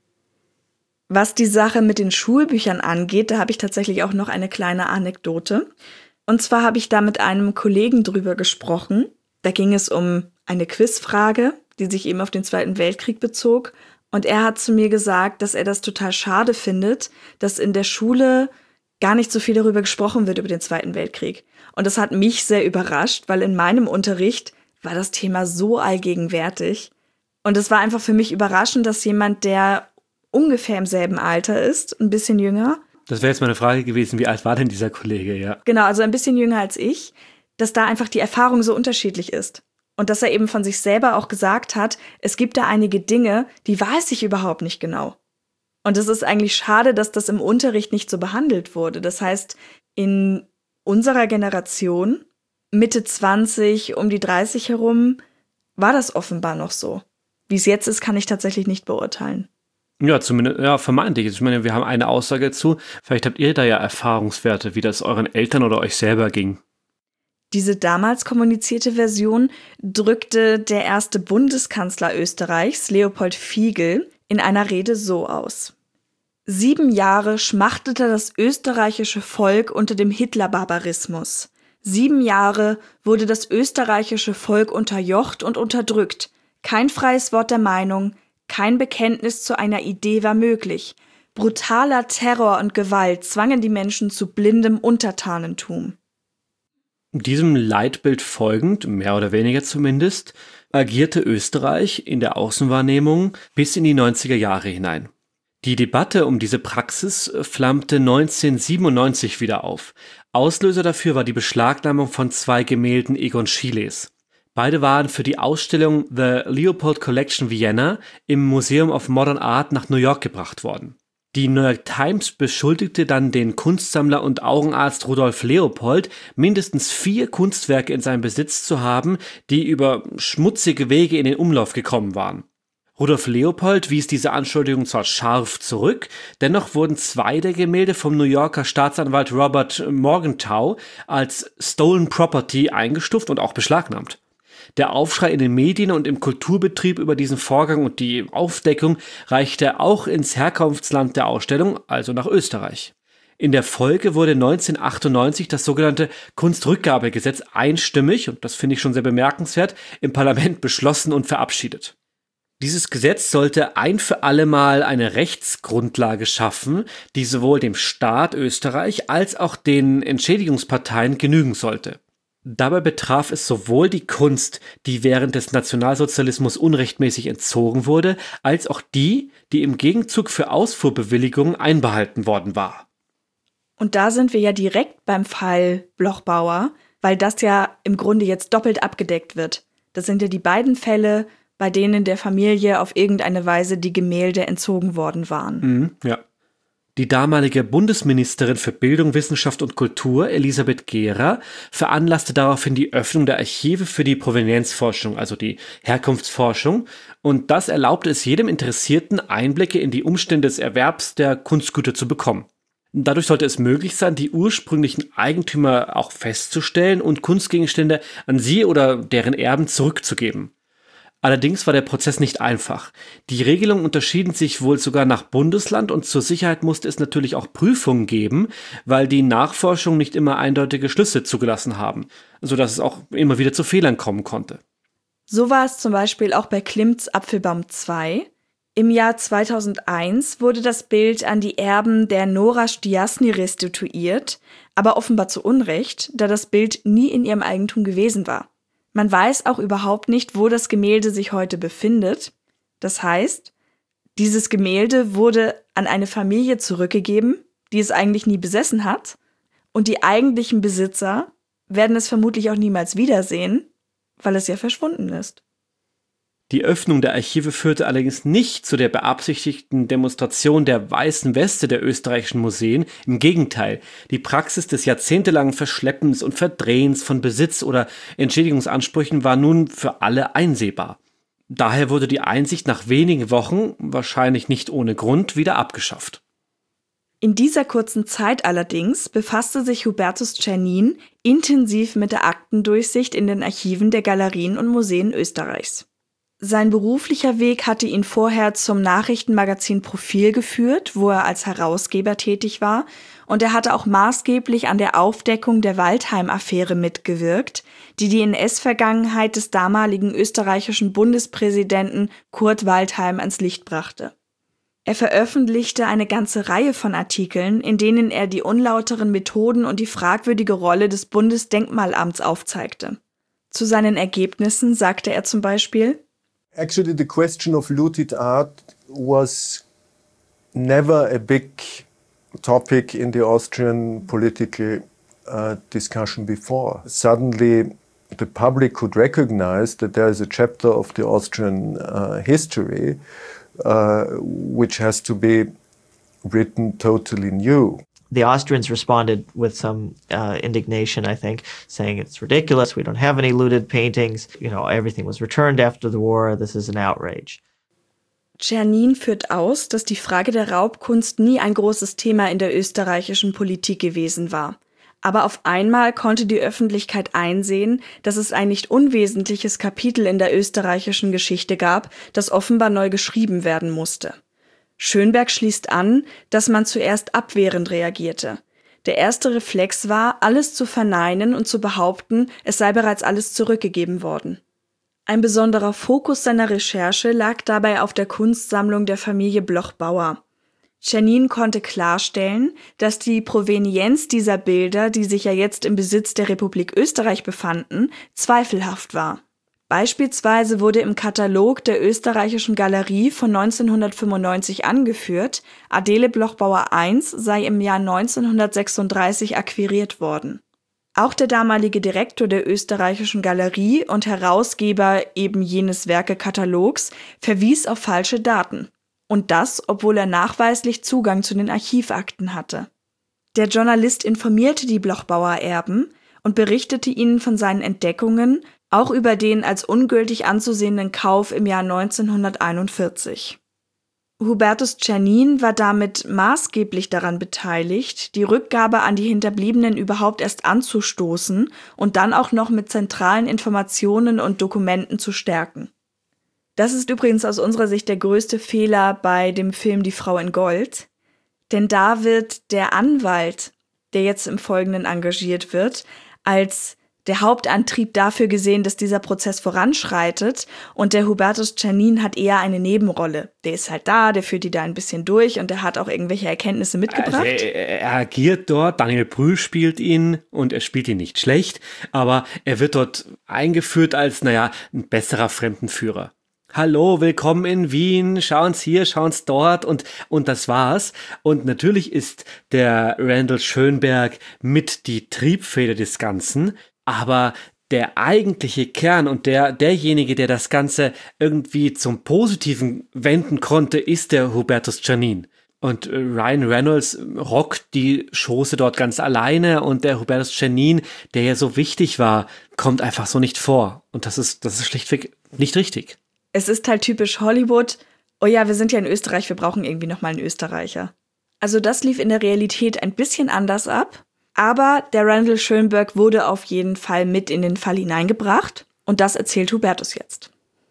Was die Sache mit den Schulbüchern angeht, da habe ich tatsächlich auch noch eine kleine Anekdote. Und zwar habe ich da mit einem Kollegen drüber gesprochen. Da ging es um eine Quizfrage, die sich eben auf den Zweiten Weltkrieg bezog. Und er hat zu mir gesagt, dass er das total schade findet, dass in der Schule gar nicht so viel darüber gesprochen wird, über den Zweiten Weltkrieg. Und das hat mich sehr überrascht, weil in meinem Unterricht war das Thema so allgegenwärtig. Und es war einfach für mich überraschend, dass jemand, der ungefähr im selben Alter ist, ein bisschen jünger. Das wäre jetzt meine Frage gewesen, wie alt war denn dieser Kollege, ja? Genau, also ein bisschen jünger als ich, dass da einfach die Erfahrung so unterschiedlich ist. Und dass er eben von sich selber auch gesagt hat, es gibt da einige Dinge, die weiß ich überhaupt nicht genau. Und es ist eigentlich schade, dass das im Unterricht nicht so behandelt wurde. Das heißt, in unserer Generation, Mitte zwanzig, um die dreißig herum, war das offenbar noch so. Wie es jetzt ist, kann ich tatsächlich nicht beurteilen. Ja, zumindest, ja, vermeintlich. Ich meine, wir haben eine Aussage dazu. Vielleicht habt ihr da ja Erfahrungswerte, wie das euren Eltern oder euch selber ging. Diese damals kommunizierte Version drückte der erste Bundeskanzler Österreichs, Leopold Fiegel, in einer Rede so aus. Sieben Jahre schmachtete das österreichische Volk unter dem Hitlerbarbarismus. Sieben Jahre wurde das österreichische Volk unterjocht und unterdrückt. Kein freies Wort der Meinung, kein Bekenntnis zu einer Idee war möglich. Brutaler Terror und Gewalt zwangen die Menschen zu blindem Untertanentum. Diesem Leitbild folgend, mehr oder weniger zumindest, agierte Österreich in der Außenwahrnehmung bis in die neunziger Jahre hinein. Die Debatte um diese Praxis flammte neunzehnhundertsiebenundneunzig wieder auf. Auslöser dafür war die Beschlagnahmung von zwei Gemälden Egon Schieles. Beide waren für die Ausstellung The Leopold Collection Vienna im Museum of Modern Art nach New York gebracht worden. Die New York Times beschuldigte dann den Kunstsammler und Augenarzt Rudolf Leopold, mindestens vier Kunstwerke in seinem Besitz zu haben, die über schmutzige Wege in den Umlauf gekommen waren. Rudolf Leopold wies diese Anschuldigung zwar scharf zurück, dennoch wurden zwei der Gemälde vom New Yorker Staatsanwalt Robert Morgenthau als Stolen Property eingestuft und auch beschlagnahmt. Der Aufschrei in den Medien und im Kulturbetrieb über diesen Vorgang und die Aufdeckung reichte auch ins Herkunftsland der Ausstellung, also nach Österreich. In der Folge wurde neunzehnhundertachtundneunzig das sogenannte Kunstrückgabegesetz einstimmig, und das finde ich schon sehr bemerkenswert, im Parlament beschlossen und verabschiedet. Dieses Gesetz sollte ein für alle Mal eine Rechtsgrundlage schaffen, die sowohl dem Staat Österreich als auch den Entschädigungsparteien genügen sollte. Dabei betraf es sowohl die Kunst, die während des Nationalsozialismus unrechtmäßig entzogen wurde, als auch die, die im Gegenzug für Ausfuhrbewilligungen einbehalten worden war. Und da sind wir ja direkt beim Fall Bloch-Bauer, weil das ja im Grunde jetzt doppelt abgedeckt wird. Das sind ja die beiden Fälle, bei denen der Familie auf irgendeine Weise die Gemälde entzogen worden waren. Mhm, ja. Die damalige Bundesministerin für Bildung, Wissenschaft und Kultur, Elisabeth Gera, veranlasste daraufhin die Öffnung der Archive für die Provenienzforschung, also die Herkunftsforschung, und das erlaubte es jedem Interessierten, Einblicke in die Umstände des Erwerbs der Kunstgüter zu bekommen. Dadurch sollte es möglich sein, die ursprünglichen Eigentümer auch festzustellen und Kunstgegenstände an sie oder deren Erben zurückzugeben. Allerdings war der Prozess nicht einfach. Die Regelungen unterschieden sich wohl sogar nach Bundesland und zur Sicherheit musste es natürlich auch Prüfungen geben, weil die Nachforschungen nicht immer eindeutige Schlüsse zugelassen haben, sodass es auch immer wieder zu Fehlern kommen konnte. So war es zum Beispiel auch bei Klimts Apfelbaum zwei. Im Jahr zweitausendeins wurde das Bild an die Erben der Nora Stiasny restituiert, aber offenbar zu Unrecht, da das Bild nie in ihrem Eigentum gewesen war. Man weiß auch überhaupt nicht, wo das Gemälde sich heute befindet. Das heißt, dieses Gemälde wurde an eine Familie zurückgegeben, die es eigentlich nie besessen hat. Und die eigentlichen Besitzer werden es vermutlich auch niemals wiedersehen, weil es ja verschwunden ist. Die Öffnung der Archive führte allerdings nicht zu der beabsichtigten Demonstration der weißen Weste der österreichischen Museen. Im Gegenteil, die Praxis des jahrzehntelangen Verschleppens und Verdrehens von Besitz- oder Entschädigungsansprüchen war nun für alle einsehbar. Daher wurde die Einsicht nach wenigen Wochen, wahrscheinlich nicht ohne Grund, wieder abgeschafft. In dieser kurzen Zeit allerdings befasste sich Hubertus Czernin intensiv mit der Aktendurchsicht in den Archiven der Galerien und Museen Österreichs. Sein beruflicher Weg hatte ihn vorher zum Nachrichtenmagazin Profil geführt, wo er als Herausgeber tätig war, und er hatte auch maßgeblich an der Aufdeckung der Waldheim-Affäre mitgewirkt, die die N S-Vergangenheit des damaligen österreichischen Bundespräsidenten Kurt Waldheim ans Licht brachte. Er veröffentlichte eine ganze Reihe von Artikeln, in denen er die unlauteren Methoden und die fragwürdige Rolle des Bundesdenkmalamts aufzeigte. Zu seinen Ergebnissen sagte er zum Beispiel: Actually, the question of looted art was never a big topic in the Austrian political uh, discussion before. Suddenly, the public could recognize that there is a chapter of the Austrian uh, history uh, which has to be written totally new. The Austrians responded with some uh, indignation, I think, saying it's ridiculous. We don't have any looted paintings. You know, everything was returned after the war. This is an outrage. Czernin führt aus, dass die Frage der Raubkunst nie ein großes Thema in der österreichischen Politik gewesen war. Aber auf einmal konnte die Öffentlichkeit einsehen, dass es ein nicht unwesentliches Kapitel in der österreichischen Geschichte gab, das offenbar neu geschrieben werden musste. Schönberg schließt an, dass man zuerst abwehrend reagierte. Der erste Reflex war, alles zu verneinen und zu behaupten, es sei bereits alles zurückgegeben worden. Ein besonderer Fokus seiner Recherche lag dabei auf der Kunstsammlung der Familie Bloch-Bauer. Czernin konnte klarstellen, dass die Provenienz dieser Bilder, die sich ja jetzt im Besitz der Republik Österreich befanden, zweifelhaft war. Beispielsweise wurde im Katalog der Österreichischen Galerie von neunzehnhundertfünfundneunzig angeführt, Adele Bloch-Bauer der Erste sei im Jahr neunzehnhundertsechsunddreißig akquiriert worden. Auch der damalige Direktor der Österreichischen Galerie und Herausgeber eben jenes Werkekatalogs verwies auf falsche Daten. Und das, obwohl er nachweislich Zugang zu den Archivakten hatte. Der Journalist informierte die Bloch-Bauer-Erben und berichtete ihnen von seinen Entdeckungen, auch über den als ungültig anzusehenden Kauf im Jahr neunzehnhunderteinundvierzig. Hubertus Czernin war damit maßgeblich daran beteiligt, die Rückgabe an die Hinterbliebenen überhaupt erst anzustoßen und dann auch noch mit zentralen Informationen und Dokumenten zu stärken. Das ist übrigens aus unserer Sicht der größte Fehler bei dem Film Die Frau in Gold, denn da wird der Anwalt, der jetzt im Folgenden engagiert wird, als der Hauptantrieb dafür gesehen, dass dieser Prozess voranschreitet, und der Hubertus Czernin hat eher eine Nebenrolle. Der ist halt da, der führt die da ein bisschen durch und der hat auch irgendwelche Erkenntnisse mitgebracht. Also er, er agiert dort, Daniel Brühl spielt ihn und er spielt ihn nicht schlecht, aber er wird dort eingeführt als, naja, ein besserer Fremdenführer. Hallo, willkommen in Wien, schauen's hier, schauen's dort und, und das war's. Und natürlich ist der Randall Schönberg mit die Triebfeder des Ganzen, aber der eigentliche Kern und der, derjenige, der das Ganze irgendwie zum Positiven wenden konnte, ist der Hubertus Czernin. Und Ryan Reynolds rockt die Chose dort ganz alleine und der Hubertus Czernin, der ja so wichtig war, kommt einfach so nicht vor. Und das ist, das ist schlichtweg nicht richtig. Es ist halt typisch Hollywood. Oh ja, wir sind ja in Österreich, wir brauchen irgendwie nochmal einen Österreicher. Also das lief in der Realität ein bisschen anders ab. Aber der Randall Schönberg wurde auf jeden Fall mit in den Fall hineingebracht. Und das erzählt Hubertus jetzt.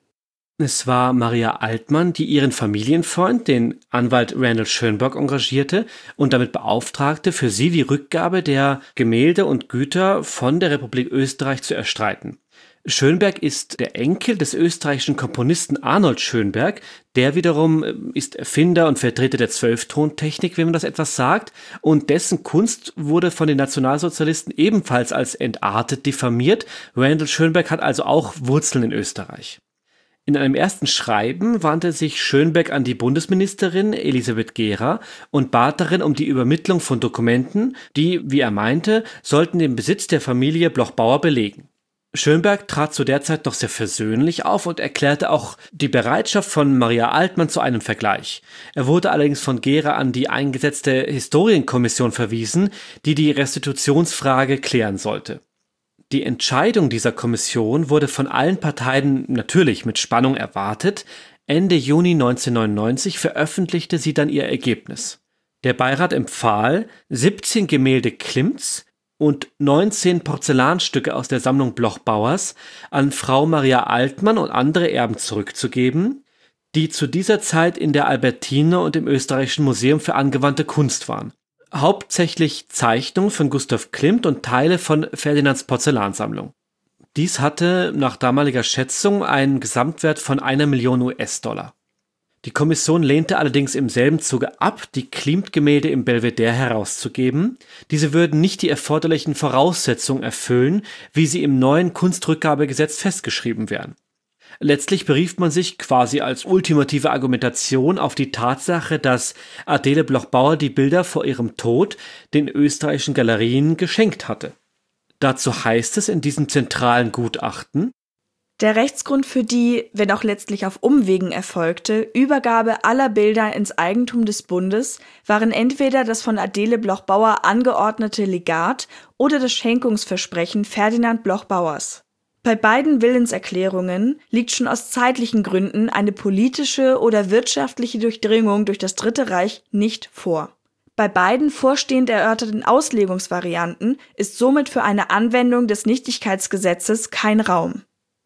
Es war Maria Altmann, die ihren Familienfreund, den Anwalt Randall Schönberg, engagierte und damit beauftragte, für sie die Rückgabe der Gemälde und Güter von der Republik Österreich zu erstreiten. Schönberg ist der Enkel des österreichischen Komponisten Arnold Schönberg, der wiederum ist Erfinder und Vertreter der Zwölftontechnik, wenn man das etwas sagt, und dessen Kunst wurde von den Nationalsozialisten ebenfalls als entartet diffamiert. Randall Schönberg hat also auch Wurzeln in Österreich. In einem ersten Schreiben wandte sich Schönberg an die Bundesministerin Elisabeth Gera und bat darin um die Übermittlung von Dokumenten, die, wie er meinte, sollten den Besitz der Familie Bloch-Bauer belegen. Schönberg trat zu der Zeit noch sehr versöhnlich auf und erklärte auch die Bereitschaft von Maria Altmann zu einem Vergleich. Er wurde allerdings von Gera an die eingesetzte Historienkommission verwiesen, die die Restitutionsfrage klären sollte. Die Entscheidung dieser Kommission wurde von allen Parteien natürlich mit Spannung erwartet. Ende Juni neunzehnhundertneunundneunzig veröffentlichte sie dann ihr Ergebnis. Der Beirat empfahl, siebzehn Gemälde Klimts und neunzehn Porzellanstücke aus der Sammlung Bloch-Bauers an Frau Maria Altmann und andere Erben zurückzugeben, die zu dieser Zeit in der Albertine und im Österreichischen Museum für angewandte Kunst waren. Hauptsächlich Zeichnungen von Gustav Klimt und Teile von Ferdinands Porzellansammlung. Dies hatte nach damaliger Schätzung einen Gesamtwert von einer Million U S-Dollar. Die Kommission lehnte allerdings im selben Zuge ab, die Klimt-Gemälde im Belvedere herauszugeben. Diese würden nicht die erforderlichen Voraussetzungen erfüllen, wie sie im neuen Kunstrückgabegesetz festgeschrieben wären. Letztlich berief man sich quasi als ultimative Argumentation auf die Tatsache, dass Adele Bloch-Bauer die Bilder vor ihrem Tod den österreichischen Galerien geschenkt hatte. Dazu heißt es in diesem zentralen Gutachten: Der Rechtsgrund für die, wenn auch letztlich auf Umwegen erfolgte, Übergabe aller Bilder ins Eigentum des Bundes waren entweder das von Adele Bloch-Bauer angeordnete Legat oder das Schenkungsversprechen Ferdinand Bloch-Bauers. Bei beiden Willenserklärungen liegt schon aus zeitlichen Gründen eine politische oder wirtschaftliche Durchdringung durch das Dritte Reich nicht vor. Bei beiden vorstehend erörterten Auslegungsvarianten ist somit für eine Anwendung des Nichtigkeitsgesetzes kein Raum.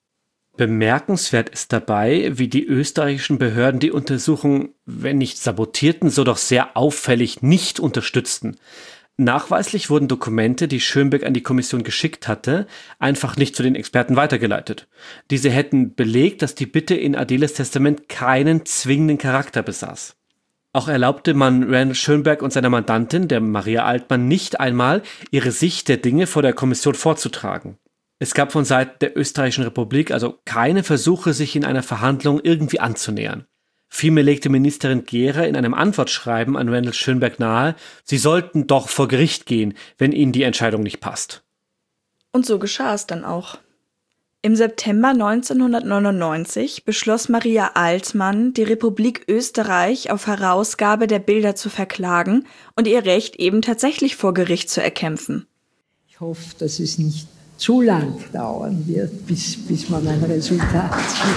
Bemerkenswert ist dabei, wie die österreichischen Behörden die Untersuchung, wenn nicht sabotierten, so doch sehr auffällig nicht unterstützten. Nachweislich wurden Dokumente, die Schönberg an die Kommission geschickt hatte, einfach nicht zu den Experten weitergeleitet. Diese hätten belegt, dass die Bitte in Adeles Testament keinen zwingenden Charakter besaß. Auch erlaubte man Randall Schönberg und seiner Mandantin, der Maria Altmann, nicht einmal, ihre Sicht der Dinge vor der Kommission vorzutragen. Es gab von Seiten der Österreichischen Republik also keine Versuche, sich in einer Verhandlung irgendwie anzunähern. Vielmehr legte Ministerin Gehrer in einem Antwortschreiben an Randall Schönberg nahe, sie sollten doch vor Gericht gehen, wenn ihnen die Entscheidung nicht passt. Und so geschah es dann auch. Im September neunzehnhundertneunundneunzig beschloss Maria Altmann, die Republik Österreich auf Herausgabe der Bilder zu verklagen und ihr Recht eben tatsächlich vor Gericht zu erkämpfen. Ich hoffe, dass es nicht zu lang dauern wird, bis, bis man ein Resultat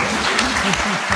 sieht.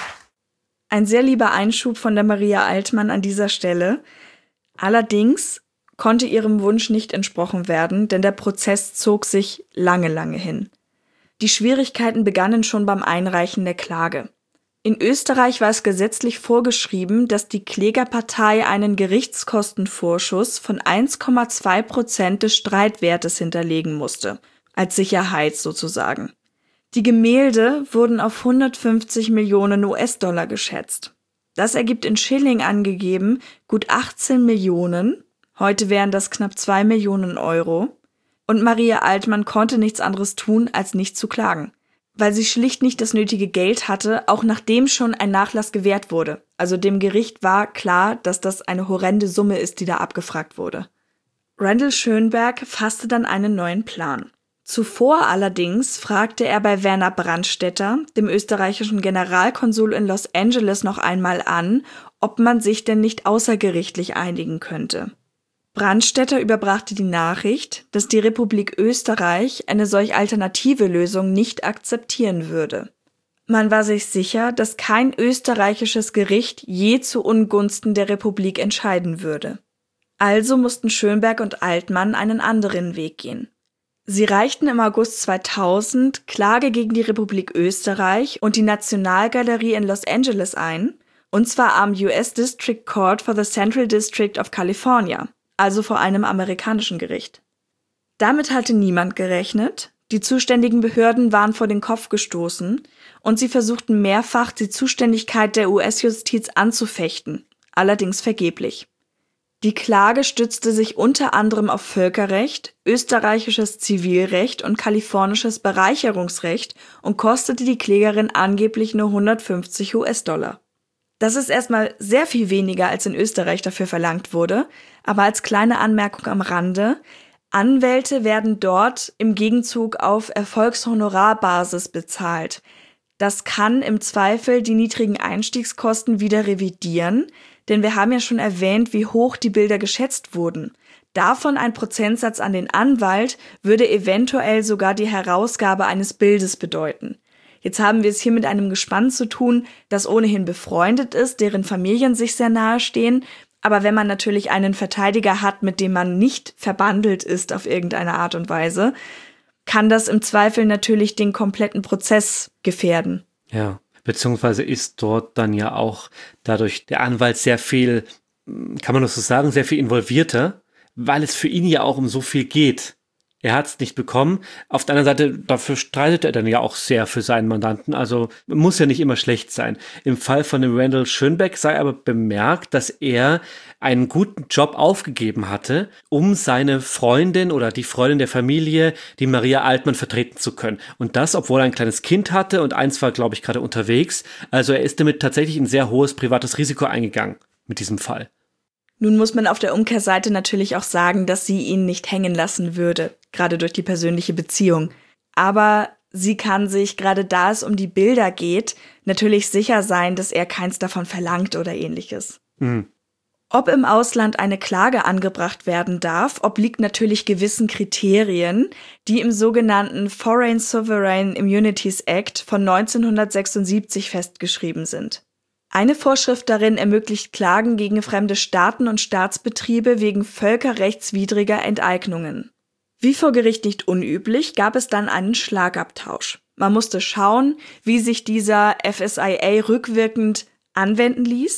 Ein sehr lieber Einschub von der Maria Altmann an dieser Stelle. Allerdings konnte ihrem Wunsch nicht entsprochen werden, denn der Prozess zog sich lange, lange hin. Die Schwierigkeiten begannen schon beim Einreichen der Klage. In Österreich war es gesetzlich vorgeschrieben, dass die Klägerpartei einen Gerichtskostenvorschuss von eins Komma zwei Prozent des Streitwertes hinterlegen musste, als Sicherheit sozusagen. Die Gemälde wurden auf hundertfünfzig Millionen U S-Dollar geschätzt. Das ergibt in Schilling angegeben gut achtzehn Millionen, heute wären das knapp zwei Millionen Euro. Und Maria Altmann konnte nichts anderes tun, als nicht zu klagen, weil sie schlicht nicht das nötige Geld hatte, auch nachdem schon ein Nachlass gewährt wurde. Also dem Gericht war klar, dass das eine horrende Summe ist, die da abgefragt wurde. Randall Schönberg fasste dann einen neuen Plan. Zuvor allerdings fragte er bei Werner Brandstätter, dem österreichischen Generalkonsul in Los Angeles, noch einmal an, ob man sich denn nicht außergerichtlich einigen könnte. Brandstätter überbrachte die Nachricht, dass die Republik Österreich eine solch alternative Lösung nicht akzeptieren würde. Man war sich sicher, dass kein österreichisches Gericht je zu Ungunsten der Republik entscheiden würde. Also mussten Schönberg und Altmann einen anderen Weg gehen. Sie reichten im August zweitausend Klage gegen die Republik Österreich und die Nationalgalerie in Los Angeles ein, und zwar am U S District Court for the Central District of California, also vor einem amerikanischen Gericht. Damit hatte niemand gerechnet, die zuständigen Behörden waren vor den Kopf gestoßen und sie versuchten mehrfach, die Zuständigkeit der U S-Justiz anzufechten, allerdings vergeblich. Die Klage stützte sich unter anderem auf Völkerrecht, österreichisches Zivilrecht und kalifornisches Bereicherungsrecht und kostete die Klägerin angeblich nur hundertfünfzig U S-Dollar. Das ist erstmal sehr viel weniger, als in Österreich dafür verlangt wurde, aber als kleine Anmerkung am Rande: Anwälte werden dort im Gegenzug auf Erfolgshonorarbasis bezahlt. Das kann im Zweifel die niedrigen Einstiegskosten wieder revidieren, denn wir haben ja schon erwähnt, wie hoch die Bilder geschätzt wurden. Davon ein Prozentsatz an den Anwalt würde eventuell sogar die Herausgabe eines Bildes bedeuten. Jetzt haben wir es hier mit einem Gespann zu tun, das ohnehin befreundet ist, deren Familien sich sehr nahe stehen. Aber wenn man natürlich einen Verteidiger hat, mit dem man nicht verbandelt ist auf irgendeine Art und Weise, kann das im Zweifel natürlich den kompletten Prozess gefährden. Ja, beziehungsweise ist dort dann ja auch dadurch der Anwalt sehr viel, kann man das so sagen, sehr viel involvierter, weil es für ihn ja auch um so viel geht. Er hat es nicht bekommen. Auf der anderen Seite, dafür streitet er dann ja auch sehr für seinen Mandanten. Also muss ja nicht immer schlecht sein. Im Fall von dem Randall Schönberg sei aber bemerkt, dass er einen guten Job aufgegeben hatte, um seine Freundin oder die Freundin der Familie, die Maria Altmann, vertreten zu können. Und das, obwohl er ein kleines Kind hatte und eins war, glaube ich, gerade unterwegs. Also er ist damit tatsächlich ein sehr hohes privates Risiko eingegangen mit diesem Fall. Nun muss man auf der Umkehrseite natürlich auch sagen, dass sie ihn nicht hängen lassen würde, gerade durch die persönliche Beziehung. Aber sie kann sich, gerade da es um die Bilder geht, natürlich sicher sein, dass er keins davon verlangt oder ähnliches. Mhm. Ob im Ausland eine Klage angebracht werden darf, obliegt natürlich gewissen Kriterien, die im sogenannten Foreign Sovereign Immunities Act von neunzehnhundertsechsundsiebzig festgeschrieben sind. Eine Vorschrift darin ermöglicht Klagen gegen fremde Staaten und Staatsbetriebe wegen völkerrechtswidriger Enteignungen. Wie vor Gericht nicht unüblich, gab es dann einen Schlagabtausch. Man musste schauen, wie sich dieser F S I A rückwirkend anwenden ließ.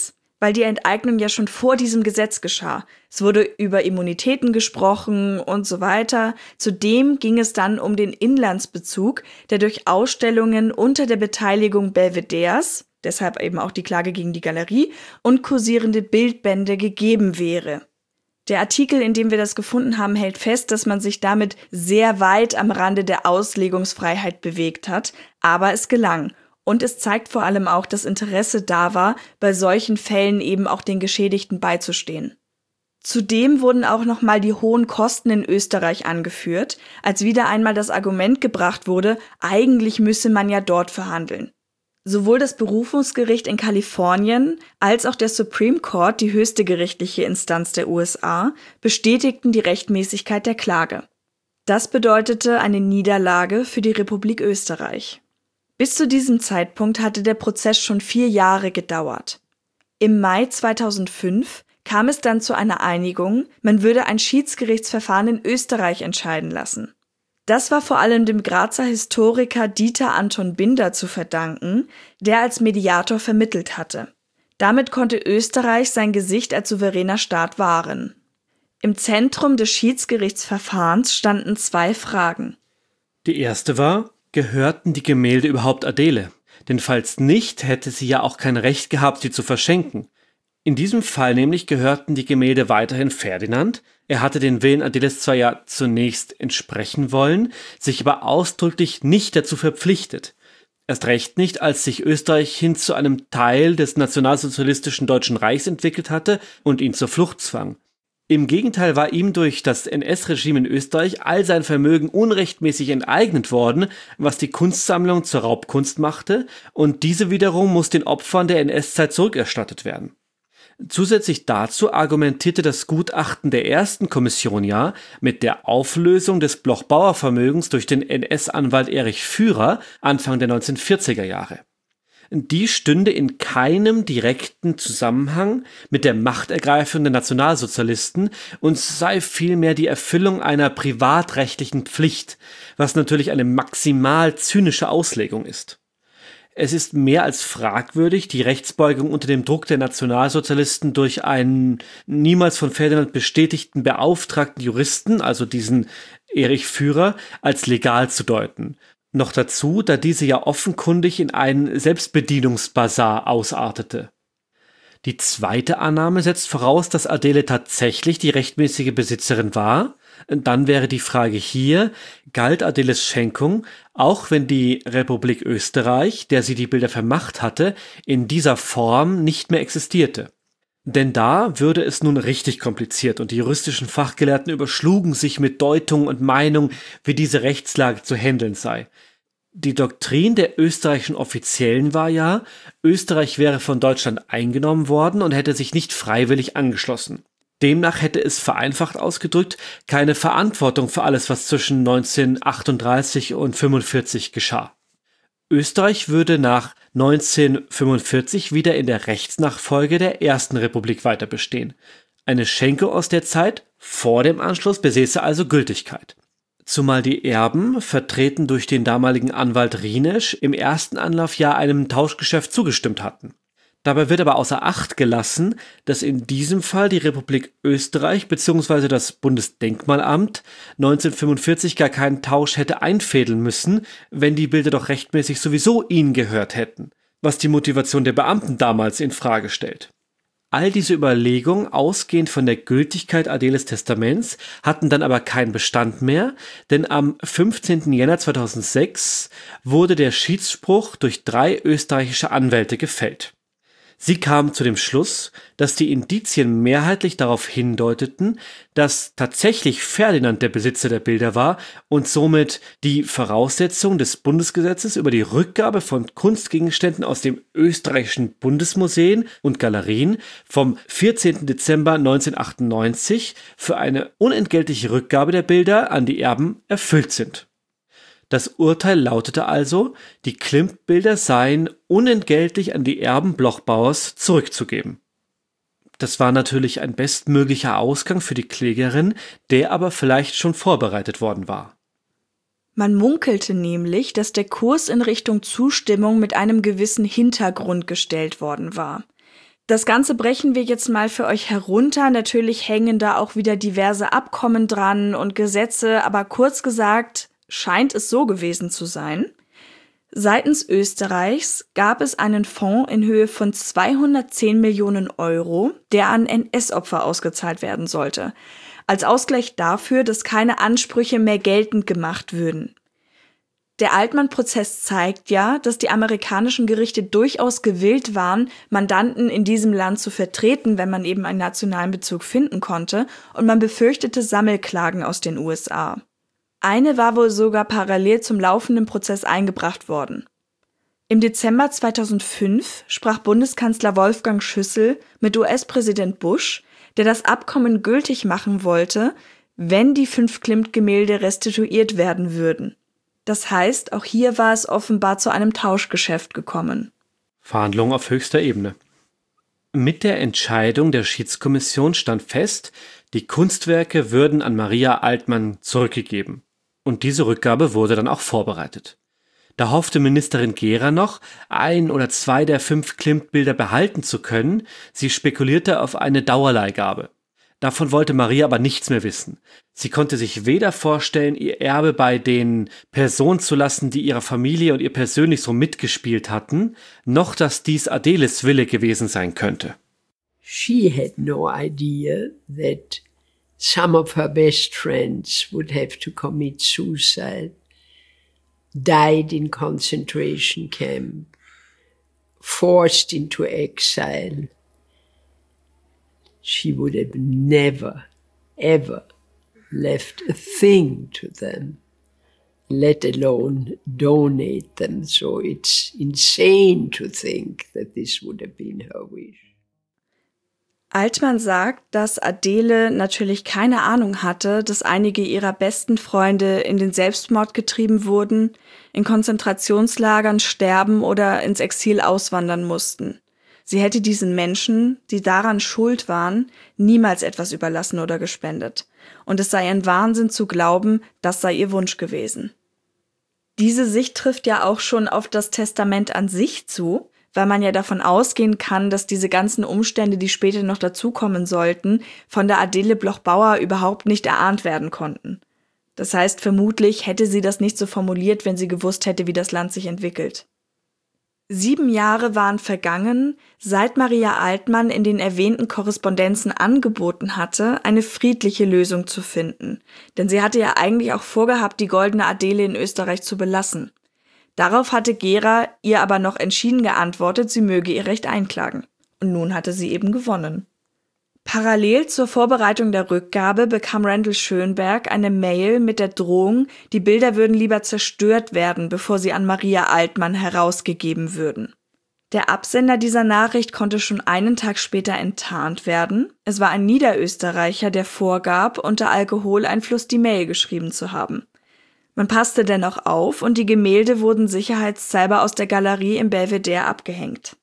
weil die Enteignung ja schon vor diesem Gesetz geschah. Es wurde über Immunitäten gesprochen und so weiter. Zudem ging es dann um den Inlandsbezug, der durch Ausstellungen unter der Beteiligung Belvederes, deshalb eben auch die Klage gegen die Galerie, und kursierende Bildbände gegeben wäre. Der Artikel, in dem wir das gefunden haben, hält fest, dass man sich damit sehr weit am Rande der Auslegungsfreiheit bewegt hat, aber es gelang. Und es zeigt vor allem auch, dass Interesse da war, bei solchen Fällen eben auch den Geschädigten beizustehen. Zudem wurden auch nochmal die hohen Kosten in Österreich angeführt, als wieder einmal das Argument gebracht wurde, eigentlich müsse man ja dort verhandeln. Sowohl das Berufungsgericht in Kalifornien als auch der Supreme Court, die höchste gerichtliche Instanz der U S A, bestätigten die Rechtmäßigkeit der Klage. Das bedeutete eine Niederlage für die Republik Österreich. Bis zu diesem Zeitpunkt hatte der Prozess schon vier Jahre gedauert. Im Mai zweitausendfünf kam es dann zu einer Einigung, man würde ein Schiedsgerichtsverfahren in Österreich entscheiden lassen. Das war vor allem dem Grazer Historiker Dieter Anton Binder zu verdanken, der als Mediator vermittelt hatte. Damit konnte Österreich sein Gesicht als souveräner Staat wahren. Im Zentrum des Schiedsgerichtsverfahrens standen zwei Fragen. Die erste war: Gehörten die Gemälde überhaupt Adele? Denn falls nicht, hätte sie ja auch kein Recht gehabt, sie zu verschenken. In diesem Fall nämlich gehörten die Gemälde weiterhin Ferdinand. Er hatte den Willen Adeles zwar ja zunächst entsprechen wollen, sich aber ausdrücklich nicht dazu verpflichtet. Erst recht nicht, als sich Österreich hin zu einem Teil des nationalsozialistischen Deutschen Reichs entwickelt hatte und ihn zur Flucht zwang. Im Gegenteil war ihm durch das N S-Regime in Österreich all sein Vermögen unrechtmäßig enteignet worden, was die Kunstsammlung zur Raubkunst machte, und diese wiederum muss den Opfern der N S-Zeit zurückerstattet werden. Zusätzlich dazu argumentierte das Gutachten der ersten Kommission ja mit der Auflösung des Bloch-Bauer-Vermögens durch den N S-Anwalt Erich Führer Anfang der neunzehnhundertvierziger Jahre. Die stünde in keinem direkten Zusammenhang mit der Machtergreifung der Nationalsozialisten und sei vielmehr die Erfüllung einer privatrechtlichen Pflicht, was natürlich eine maximal zynische Auslegung ist. Es ist mehr als fragwürdig, die Rechtsbeugung unter dem Druck der Nationalsozialisten durch einen niemals von Ferdinand bestätigten beauftragten Juristen, also diesen Erich Führer, als legal zu deuten. Noch dazu, da diese ja offenkundig in einen Selbstbedienungsbasar ausartete. Die zweite Annahme setzt voraus, dass Adele tatsächlich die rechtmäßige Besitzerin war. Dann wäre die Frage hier, galt Adeles Schenkung, auch wenn die Republik Österreich, der sie die Bilder vermacht hatte, in dieser Form nicht mehr existierte. Denn da würde es nun richtig kompliziert und die juristischen Fachgelehrten überschlugen sich mit Deutung und Meinung, wie diese Rechtslage zu handeln sei. Die Doktrin der österreichischen Offiziellen war ja, Österreich wäre von Deutschland eingenommen worden und hätte sich nicht freiwillig angeschlossen. Demnach hätte es vereinfacht ausgedrückt keine Verantwortung für alles, was zwischen neunzehnhundertachtunddreißig und fünfundvierzig geschah. Österreich würde nach neunzehnhundertfünfundvierzig wieder in der Rechtsnachfolge der Ersten Republik weiter bestehen. Eine Schenkung aus der Zeit vor dem Anschluss besäße also Gültigkeit. Zumal die Erben, vertreten durch den damaligen Anwalt Rienesch, im ersten Anlauf ja einem Tauschgeschäft zugestimmt hatten. Dabei wird aber außer Acht gelassen, dass in diesem Fall die Republik Österreich bzw. das Bundesdenkmalamt neunzehnhundertfünfundvierzig gar keinen Tausch hätte einfädeln müssen, wenn die Bilder doch rechtmäßig sowieso ihnen gehört hätten, was die Motivation der Beamten damals in Frage stellt. All diese Überlegungen, ausgehend von der Gültigkeit Adeles Testaments, hatten dann aber keinen Bestand mehr, denn am fünfzehnten Jänner zweitausendsechs wurde der Schiedsspruch durch drei österreichische Anwälte gefällt. Sie kamen zu dem Schluss, dass die Indizien mehrheitlich darauf hindeuteten, dass tatsächlich Ferdinand der Besitzer der Bilder war und somit die Voraussetzung des Bundesgesetzes über die Rückgabe von Kunstgegenständen aus dem österreichischen Bundesmuseen und Galerien vom vierzehnten Dezember neunzehnhundertachtundneunzig für eine unentgeltliche Rückgabe der Bilder an die Erben erfüllt sind. Das Urteil lautete also, die Klimt-Bilder seien unentgeltlich an die Erben Bloch-Bauers zurückzugeben. Das war natürlich ein bestmöglicher Ausgang für die Klägerin, der aber vielleicht schon vorbereitet worden war. Man munkelte nämlich, dass der Kurs in Richtung Zustimmung mit einem gewissen Hintergrund gestellt worden war. Das Ganze brechen wir jetzt mal für euch herunter. Natürlich hängen da auch wieder diverse Abkommen dran und Gesetze, aber kurz gesagt scheint es so gewesen zu sein. Seitens Österreichs gab es einen Fonds in Höhe von zweihundertzehn Millionen Euro, der an N S-Opfer ausgezahlt werden sollte. Als Ausgleich dafür, dass keine Ansprüche mehr geltend gemacht würden. Der Altmann-Prozess zeigt ja, dass die amerikanischen Gerichte durchaus gewillt waren, Mandanten in diesem Land zu vertreten, wenn man eben einen nationalen Bezug finden konnte, und man befürchtete Sammelklagen aus den U S A. Eine war wohl sogar parallel zum laufenden Prozess eingebracht worden. Im Dezember zweitausendfünf sprach Bundeskanzler Wolfgang Schüssel mit U S-Präsident Bush, der das Abkommen gültig machen wollte, wenn die fünf Klimt-Gemälde restituiert werden würden. Das heißt, auch hier war es offenbar zu einem Tauschgeschäft gekommen. Verhandlungen auf höchster Ebene. Mit der Entscheidung der Schiedskommission stand fest, die Kunstwerke würden an Maria Altmann zurückgegeben. Und diese Rückgabe wurde dann auch vorbereitet. Da hoffte Ministerin Gera noch, ein oder zwei der fünf Klimt-Bilder behalten zu können. Sie spekulierte auf eine Dauerleihgabe. Davon wollte Maria aber nichts mehr wissen. Sie konnte sich weder vorstellen, ihr Erbe bei den Personen zu lassen, die ihrer Familie und ihr persönlich so mitgespielt hatten, noch dass dies Adeles Wille gewesen sein könnte. She had no idea that some of her best friends would have to commit suicide, died in concentration camp, forced into exile. She would have never, ever left a thing to them, let alone donate them. So it's insane to think that this would have been her wish. Altmann sagt, dass Adele natürlich keine Ahnung hatte, dass einige ihrer besten Freunde in den Selbstmord getrieben wurden, in Konzentrationslagern sterben oder ins Exil auswandern mussten. Sie hätte diesen Menschen, die daran schuld waren, niemals etwas überlassen oder gespendet. Und es sei ein Wahnsinn zu glauben, das sei ihr Wunsch gewesen. Diese Sicht trifft ja auch schon auf das Testament an sich zu, weil man ja davon ausgehen kann, dass diese ganzen Umstände, die später noch dazukommen sollten, von der Adele Bloch-Bauer überhaupt nicht erahnt werden konnten. Das heißt, vermutlich hätte sie das nicht so formuliert, wenn sie gewusst hätte, wie das Land sich entwickelt. Sieben Jahre waren vergangen, seit Maria Altmann in den erwähnten Korrespondenzen angeboten hatte, eine friedliche Lösung zu finden. Denn sie hatte ja eigentlich auch vorgehabt, die goldene Adele in Österreich zu belassen. Darauf hatte Gera ihr aber noch entschieden geantwortet, sie möge ihr Recht einklagen. Und nun hatte sie eben gewonnen. Parallel zur Vorbereitung der Rückgabe bekam Randall Schönberg eine Mail mit der Drohung, die Bilder würden lieber zerstört werden, bevor sie an Maria Altmann herausgegeben würden. Der Absender dieser Nachricht konnte schon einen Tag später enttarnt werden. Es war ein Niederösterreicher, der vorgab, unter Alkoholeinfluss die Mail geschrieben zu haben. Man passte dennoch auf und die Gemälde wurden sicherheitshalber aus der Galerie im Belvedere abgehängt.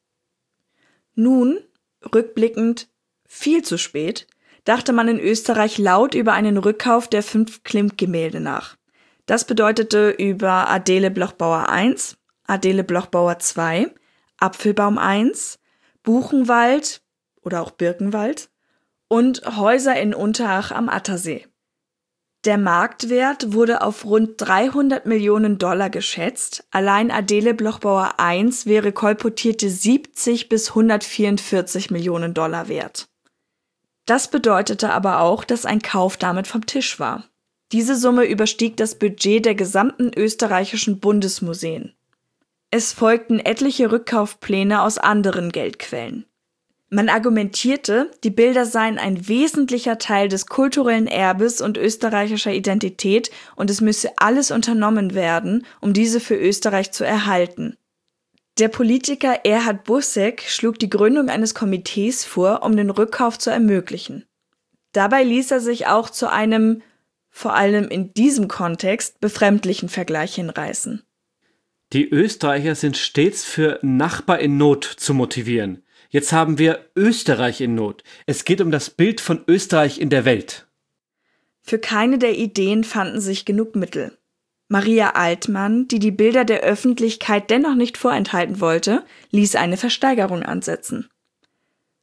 Nun, rückblickend, viel zu spät, dachte man in Österreich laut über einen Rückkauf der fünf Klimt-Gemälde nach. Das bedeutete über Adele Bloch-Bauer eins, Adele Bloch-Bauer zwei, Apfelbaum eins, Buchenwald oder auch Birkenwald und Häuser in Unterach am Attersee. Der Marktwert wurde auf rund dreihundert Millionen Dollar geschätzt. Allein Adele Bloch-Bauer eins wäre kolportierte siebzig bis hundertvierundvierzig Millionen Dollar wert. Das bedeutete aber auch, dass ein Kauf damit vom Tisch war. Diese Summe überstieg das Budget der gesamten österreichischen Bundesmuseen. Es folgten etliche Rückkaufpläne aus anderen Geldquellen. Man argumentierte, die Bilder seien ein wesentlicher Teil des kulturellen Erbes und österreichischer Identität und es müsse alles unternommen werden, um diese für Österreich zu erhalten. Der Politiker Erhard Busseck schlug die Gründung eines Komitees vor, um den Rückkauf zu ermöglichen. Dabei ließ er sich auch zu einem, vor allem in diesem Kontext, befremdlichen Vergleich hinreißen. Die Österreicher sind stets für Nachbar in Not zu motivieren. Jetzt haben wir Österreich in Not. Es geht um das Bild von Österreich in der Welt. Für keine der Ideen fanden sich genug Mittel. Maria Altmann, die die Bilder der Öffentlichkeit dennoch nicht vorenthalten wollte, ließ eine Versteigerung ansetzen.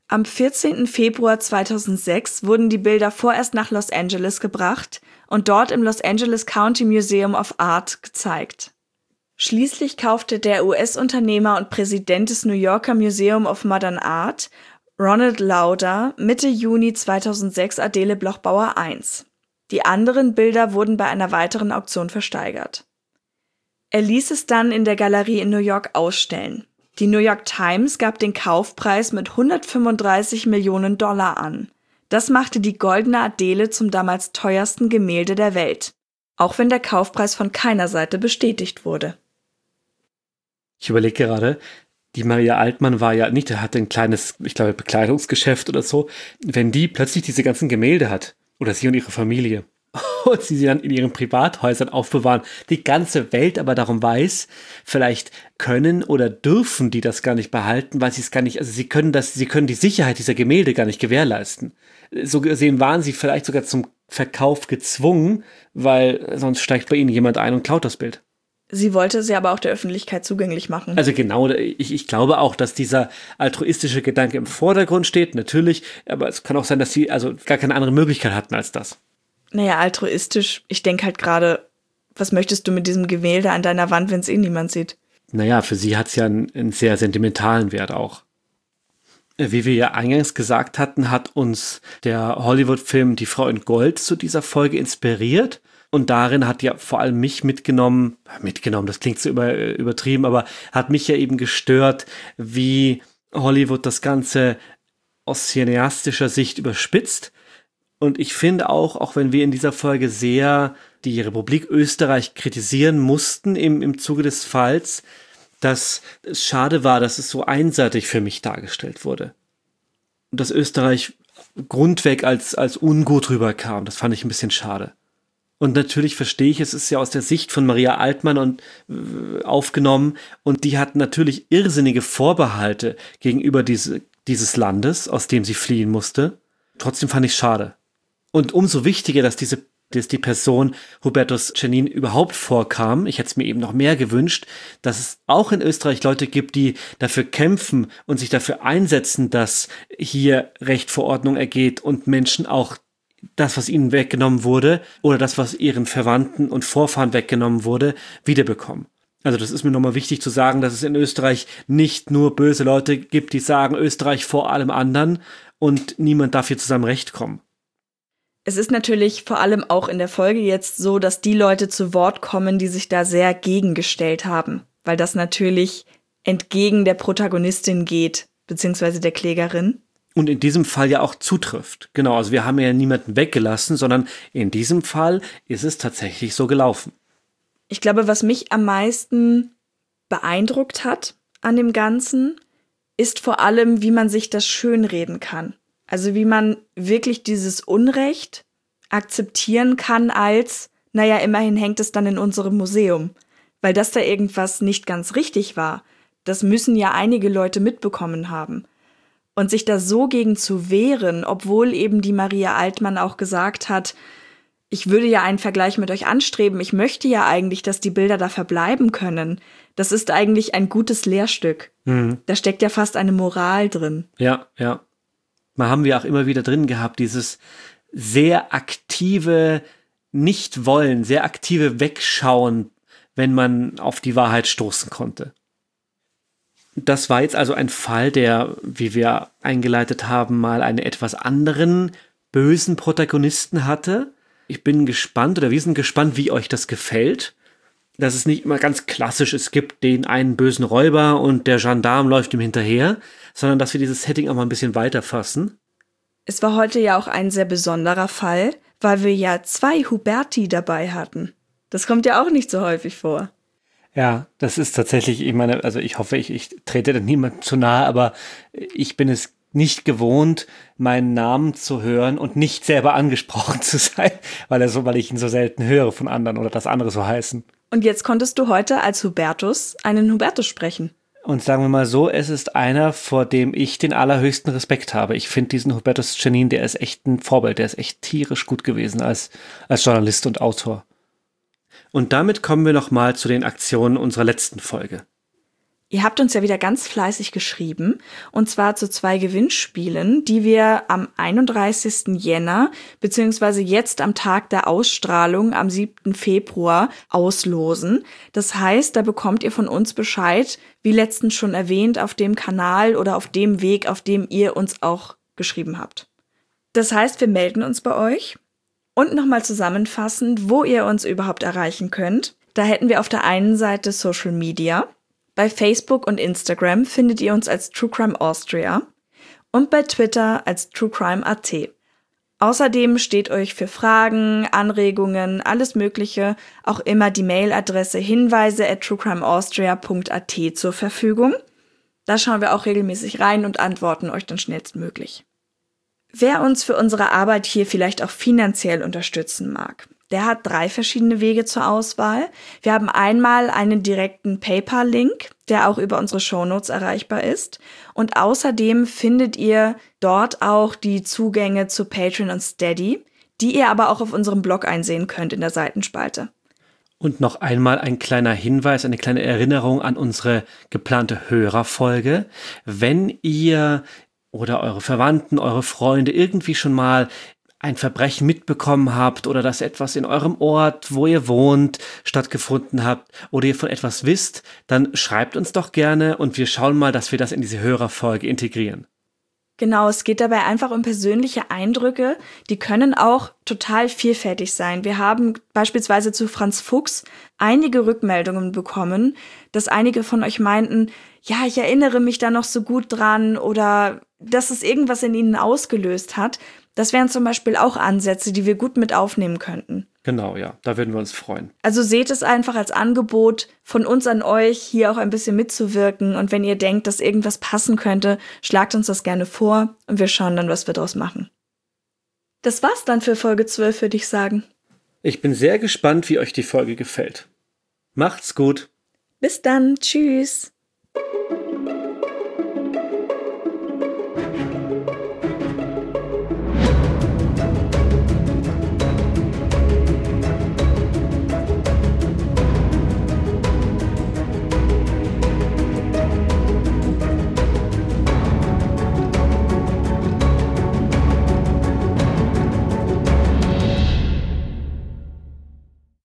Am vierzehnten Februar zweitausendsechs wurden die Bilder vorerst nach Los Angeles gebracht und dort im Los Angeles County Museum of Art gezeigt. Schließlich kaufte der U S-Unternehmer und Präsident des New Yorker Museum of Modern Art, Ronald Lauder, Mitte Juni zweitausendsechs Adele Bloch-Bauer eins. Die anderen Bilder wurden bei einer weiteren Auktion versteigert. Er ließ es dann in der Galerie in New York ausstellen. Die New York Times gab den Kaufpreis mit hundertfünfunddreißig Millionen Dollar an. Das machte die Goldene Adele zum damals teuersten Gemälde der Welt, auch wenn der Kaufpreis von keiner Seite bestätigt wurde. Ich überlege gerade, die Maria Altmann war ja nicht, der hatte ein kleines, ich glaube, Bekleidungsgeschäft oder so. Wenn die plötzlich diese ganzen Gemälde hat, oder sie und ihre Familie, und sie sie dann in ihren Privathäusern aufbewahren, die ganze Welt aber darum weiß, vielleicht können oder dürfen die das gar nicht behalten, weil sie es gar nicht, also sie können das, sie können die Sicherheit dieser Gemälde gar nicht gewährleisten. So gesehen waren sie vielleicht sogar zum Verkauf gezwungen, weil sonst steigt bei ihnen jemand ein und klaut das Bild. Sie wollte sie aber auch der Öffentlichkeit zugänglich machen. Also genau, ich, ich glaube auch, dass dieser altruistische Gedanke im Vordergrund steht, natürlich, aber es kann auch sein, dass sie also gar keine andere Möglichkeit hatten als das. Naja, altruistisch, ich denke halt gerade, was möchtest du mit diesem Gemälde an deiner Wand, wenn es eh niemand sieht? Naja, für sie hat es ja einen, einen sehr sentimentalen Wert auch. Wie wir ja eingangs gesagt hatten, hat uns der Hollywood-Film Die Frau in Gold zu dieser Folge inspiriert. Und darin hat ja vor allem mich mitgenommen, mitgenommen, das klingt so über, übertrieben, aber hat mich ja eben gestört, wie Hollywood das Ganze aus cineastischer Sicht überspitzt. Und ich finde auch, auch wenn wir in dieser Folge sehr die Republik Österreich kritisieren mussten im, im Zuge des Falls, dass es schade war, dass es so einseitig für mich dargestellt wurde. Und dass Österreich grundweg als, als ungut rüberkam. Das fand ich ein bisschen schade. Und natürlich verstehe ich, es ist ja aus der Sicht von Maria Altmann und, äh, aufgenommen. Und die hat natürlich irrsinnige Vorbehalte gegenüber diese, dieses Landes, aus dem sie fliehen musste. Trotzdem fand ich es schade. Und umso wichtiger, dass diese dass die Person Hubertus Cenin überhaupt vorkam. Ich hätte es mir eben noch mehr gewünscht, dass es auch in Österreich Leute gibt, die dafür kämpfen und sich dafür einsetzen, dass hier Recht vor Ordnung ergeht und Menschen auch das, was ihnen weggenommen wurde oder das, was ihren Verwandten und Vorfahren weggenommen wurde, wiederbekommen. Also das ist mir nochmal wichtig zu sagen, dass es in Österreich nicht nur böse Leute gibt, die sagen, Österreich vor allem anderen und niemand darf hier zu seinem Recht kommen. Es ist natürlich vor allem auch in der Folge jetzt so, dass die Leute zu Wort kommen, die sich da sehr gegengestellt haben, weil das natürlich entgegen der Protagonistin geht, beziehungsweise der Klägerin. Und in diesem Fall ja auch zutrifft. Genau, also wir haben ja niemanden weggelassen, sondern in diesem Fall ist es tatsächlich so gelaufen. Ich glaube, was mich am meisten beeindruckt hat an dem Ganzen, ist vor allem, wie man sich das schönreden kann. Also wie man wirklich dieses Unrecht akzeptieren kann als, naja, immerhin hängt es dann in unserem Museum. Weil dass da irgendwas nicht ganz richtig war, das müssen ja einige Leute mitbekommen haben. Und sich da so gegen zu wehren, obwohl eben die Maria Altmann auch gesagt hat, ich würde ja einen Vergleich mit euch anstreben, ich möchte ja eigentlich, dass die Bilder da verbleiben können. Das ist eigentlich ein gutes Lehrstück. Mhm. Da steckt ja fast eine Moral drin. Ja, ja. Mal haben wir auch immer wieder drin gehabt, dieses sehr aktive Nicht-Wollen, sehr aktive Wegschauen, wenn man auf die Wahrheit stoßen konnte. Das war jetzt also ein Fall, der, wie wir eingeleitet haben, mal einen etwas anderen bösen Protagonisten hatte. Ich bin gespannt, oder wir sind gespannt, wie euch das gefällt. Dass es nicht immer ganz klassisch, es gibt den einen bösen Räuber und der Gendarm läuft ihm hinterher, sondern dass wir dieses Setting auch mal ein bisschen weiter fassen. Es war heute ja auch ein sehr besonderer Fall, weil wir ja zwei Huberti dabei hatten. Das kommt ja auch nicht so häufig vor. Ja, das ist tatsächlich, ich meine, also ich hoffe, ich, ich trete da niemandem zu nahe, aber ich bin es nicht gewohnt, meinen Namen zu hören und nicht selber angesprochen zu sein, weil, er so, weil ich ihn so selten höre von anderen oder dass andere so heißen. Und jetzt konntest du heute als Hubertus einen Hubertus sprechen. Und sagen wir mal so, es ist einer, vor dem ich den allerhöchsten Respekt habe. Ich finde diesen Hubertus Cenin, der ist echt ein Vorbild, der ist echt tierisch gut gewesen als, als Journalist und Autor. Und damit kommen wir nochmal zu den Aktionen unserer letzten Folge. Ihr habt uns ja wieder ganz fleißig geschrieben, und zwar zu zwei Gewinnspielen, die wir am einunddreißigsten Jänner beziehungsweise jetzt am Tag der Ausstrahlung am siebten Februar auslosen. Das heißt, da bekommt ihr von uns Bescheid, wie letztens schon erwähnt, auf dem Kanal oder auf dem Weg, auf dem ihr uns auch geschrieben habt. Das heißt, wir melden uns bei euch. Und nochmal zusammenfassend, wo ihr uns überhaupt erreichen könnt. Da hätten wir auf der einen Seite Social Media. Bei Facebook und Instagram findet ihr uns als True Crime Austria und bei Twitter als True Crime Punkt a t. Außerdem steht euch für Fragen, Anregungen, alles Mögliche auch immer die Mailadresse hinweise at truecrimeaustria punkt a t zur Verfügung. Da schauen wir auch regelmäßig rein und antworten euch dann schnellstmöglich. Wer uns für unsere Arbeit hier vielleicht auch finanziell unterstützen mag, der hat drei verschiedene Wege zur Auswahl. Wir haben einmal einen direkten PayPal-Link, der auch über unsere Shownotes erreichbar ist. Und außerdem findet ihr dort auch die Zugänge zu Patreon und Steady, die ihr aber auch auf unserem Blog einsehen könnt in der Seitenspalte. Und noch einmal ein kleiner Hinweis, eine kleine Erinnerung an unsere geplante Hörerfolge. Wenn ihr oder eure Verwandten, eure Freunde irgendwie schon mal ein Verbrechen mitbekommen habt oder dass etwas in eurem Ort, wo ihr wohnt, stattgefunden habt oder ihr von etwas wisst, dann schreibt uns doch gerne und wir schauen mal, dass wir das in diese Hörerfolge integrieren. Genau, es geht dabei einfach um persönliche Eindrücke, die können auch total vielfältig sein. Wir haben beispielsweise zu Franz Fuchs einige Rückmeldungen bekommen, dass einige von euch meinten, ja, ich erinnere mich da noch so gut dran oder dass es irgendwas in ihnen ausgelöst hat. Das wären zum Beispiel auch Ansätze, die wir gut mit aufnehmen könnten. Genau, ja, da würden wir uns freuen. Also seht es einfach als Angebot von uns an euch, hier auch ein bisschen mitzuwirken. Und wenn ihr denkt, dass irgendwas passen könnte, schlagt uns das gerne vor und wir schauen dann, was wir draus machen. Das war's dann für Folge zwölf, würde ich sagen. Ich bin sehr gespannt, wie euch die Folge gefällt. Macht's gut. Bis dann. Tschüss.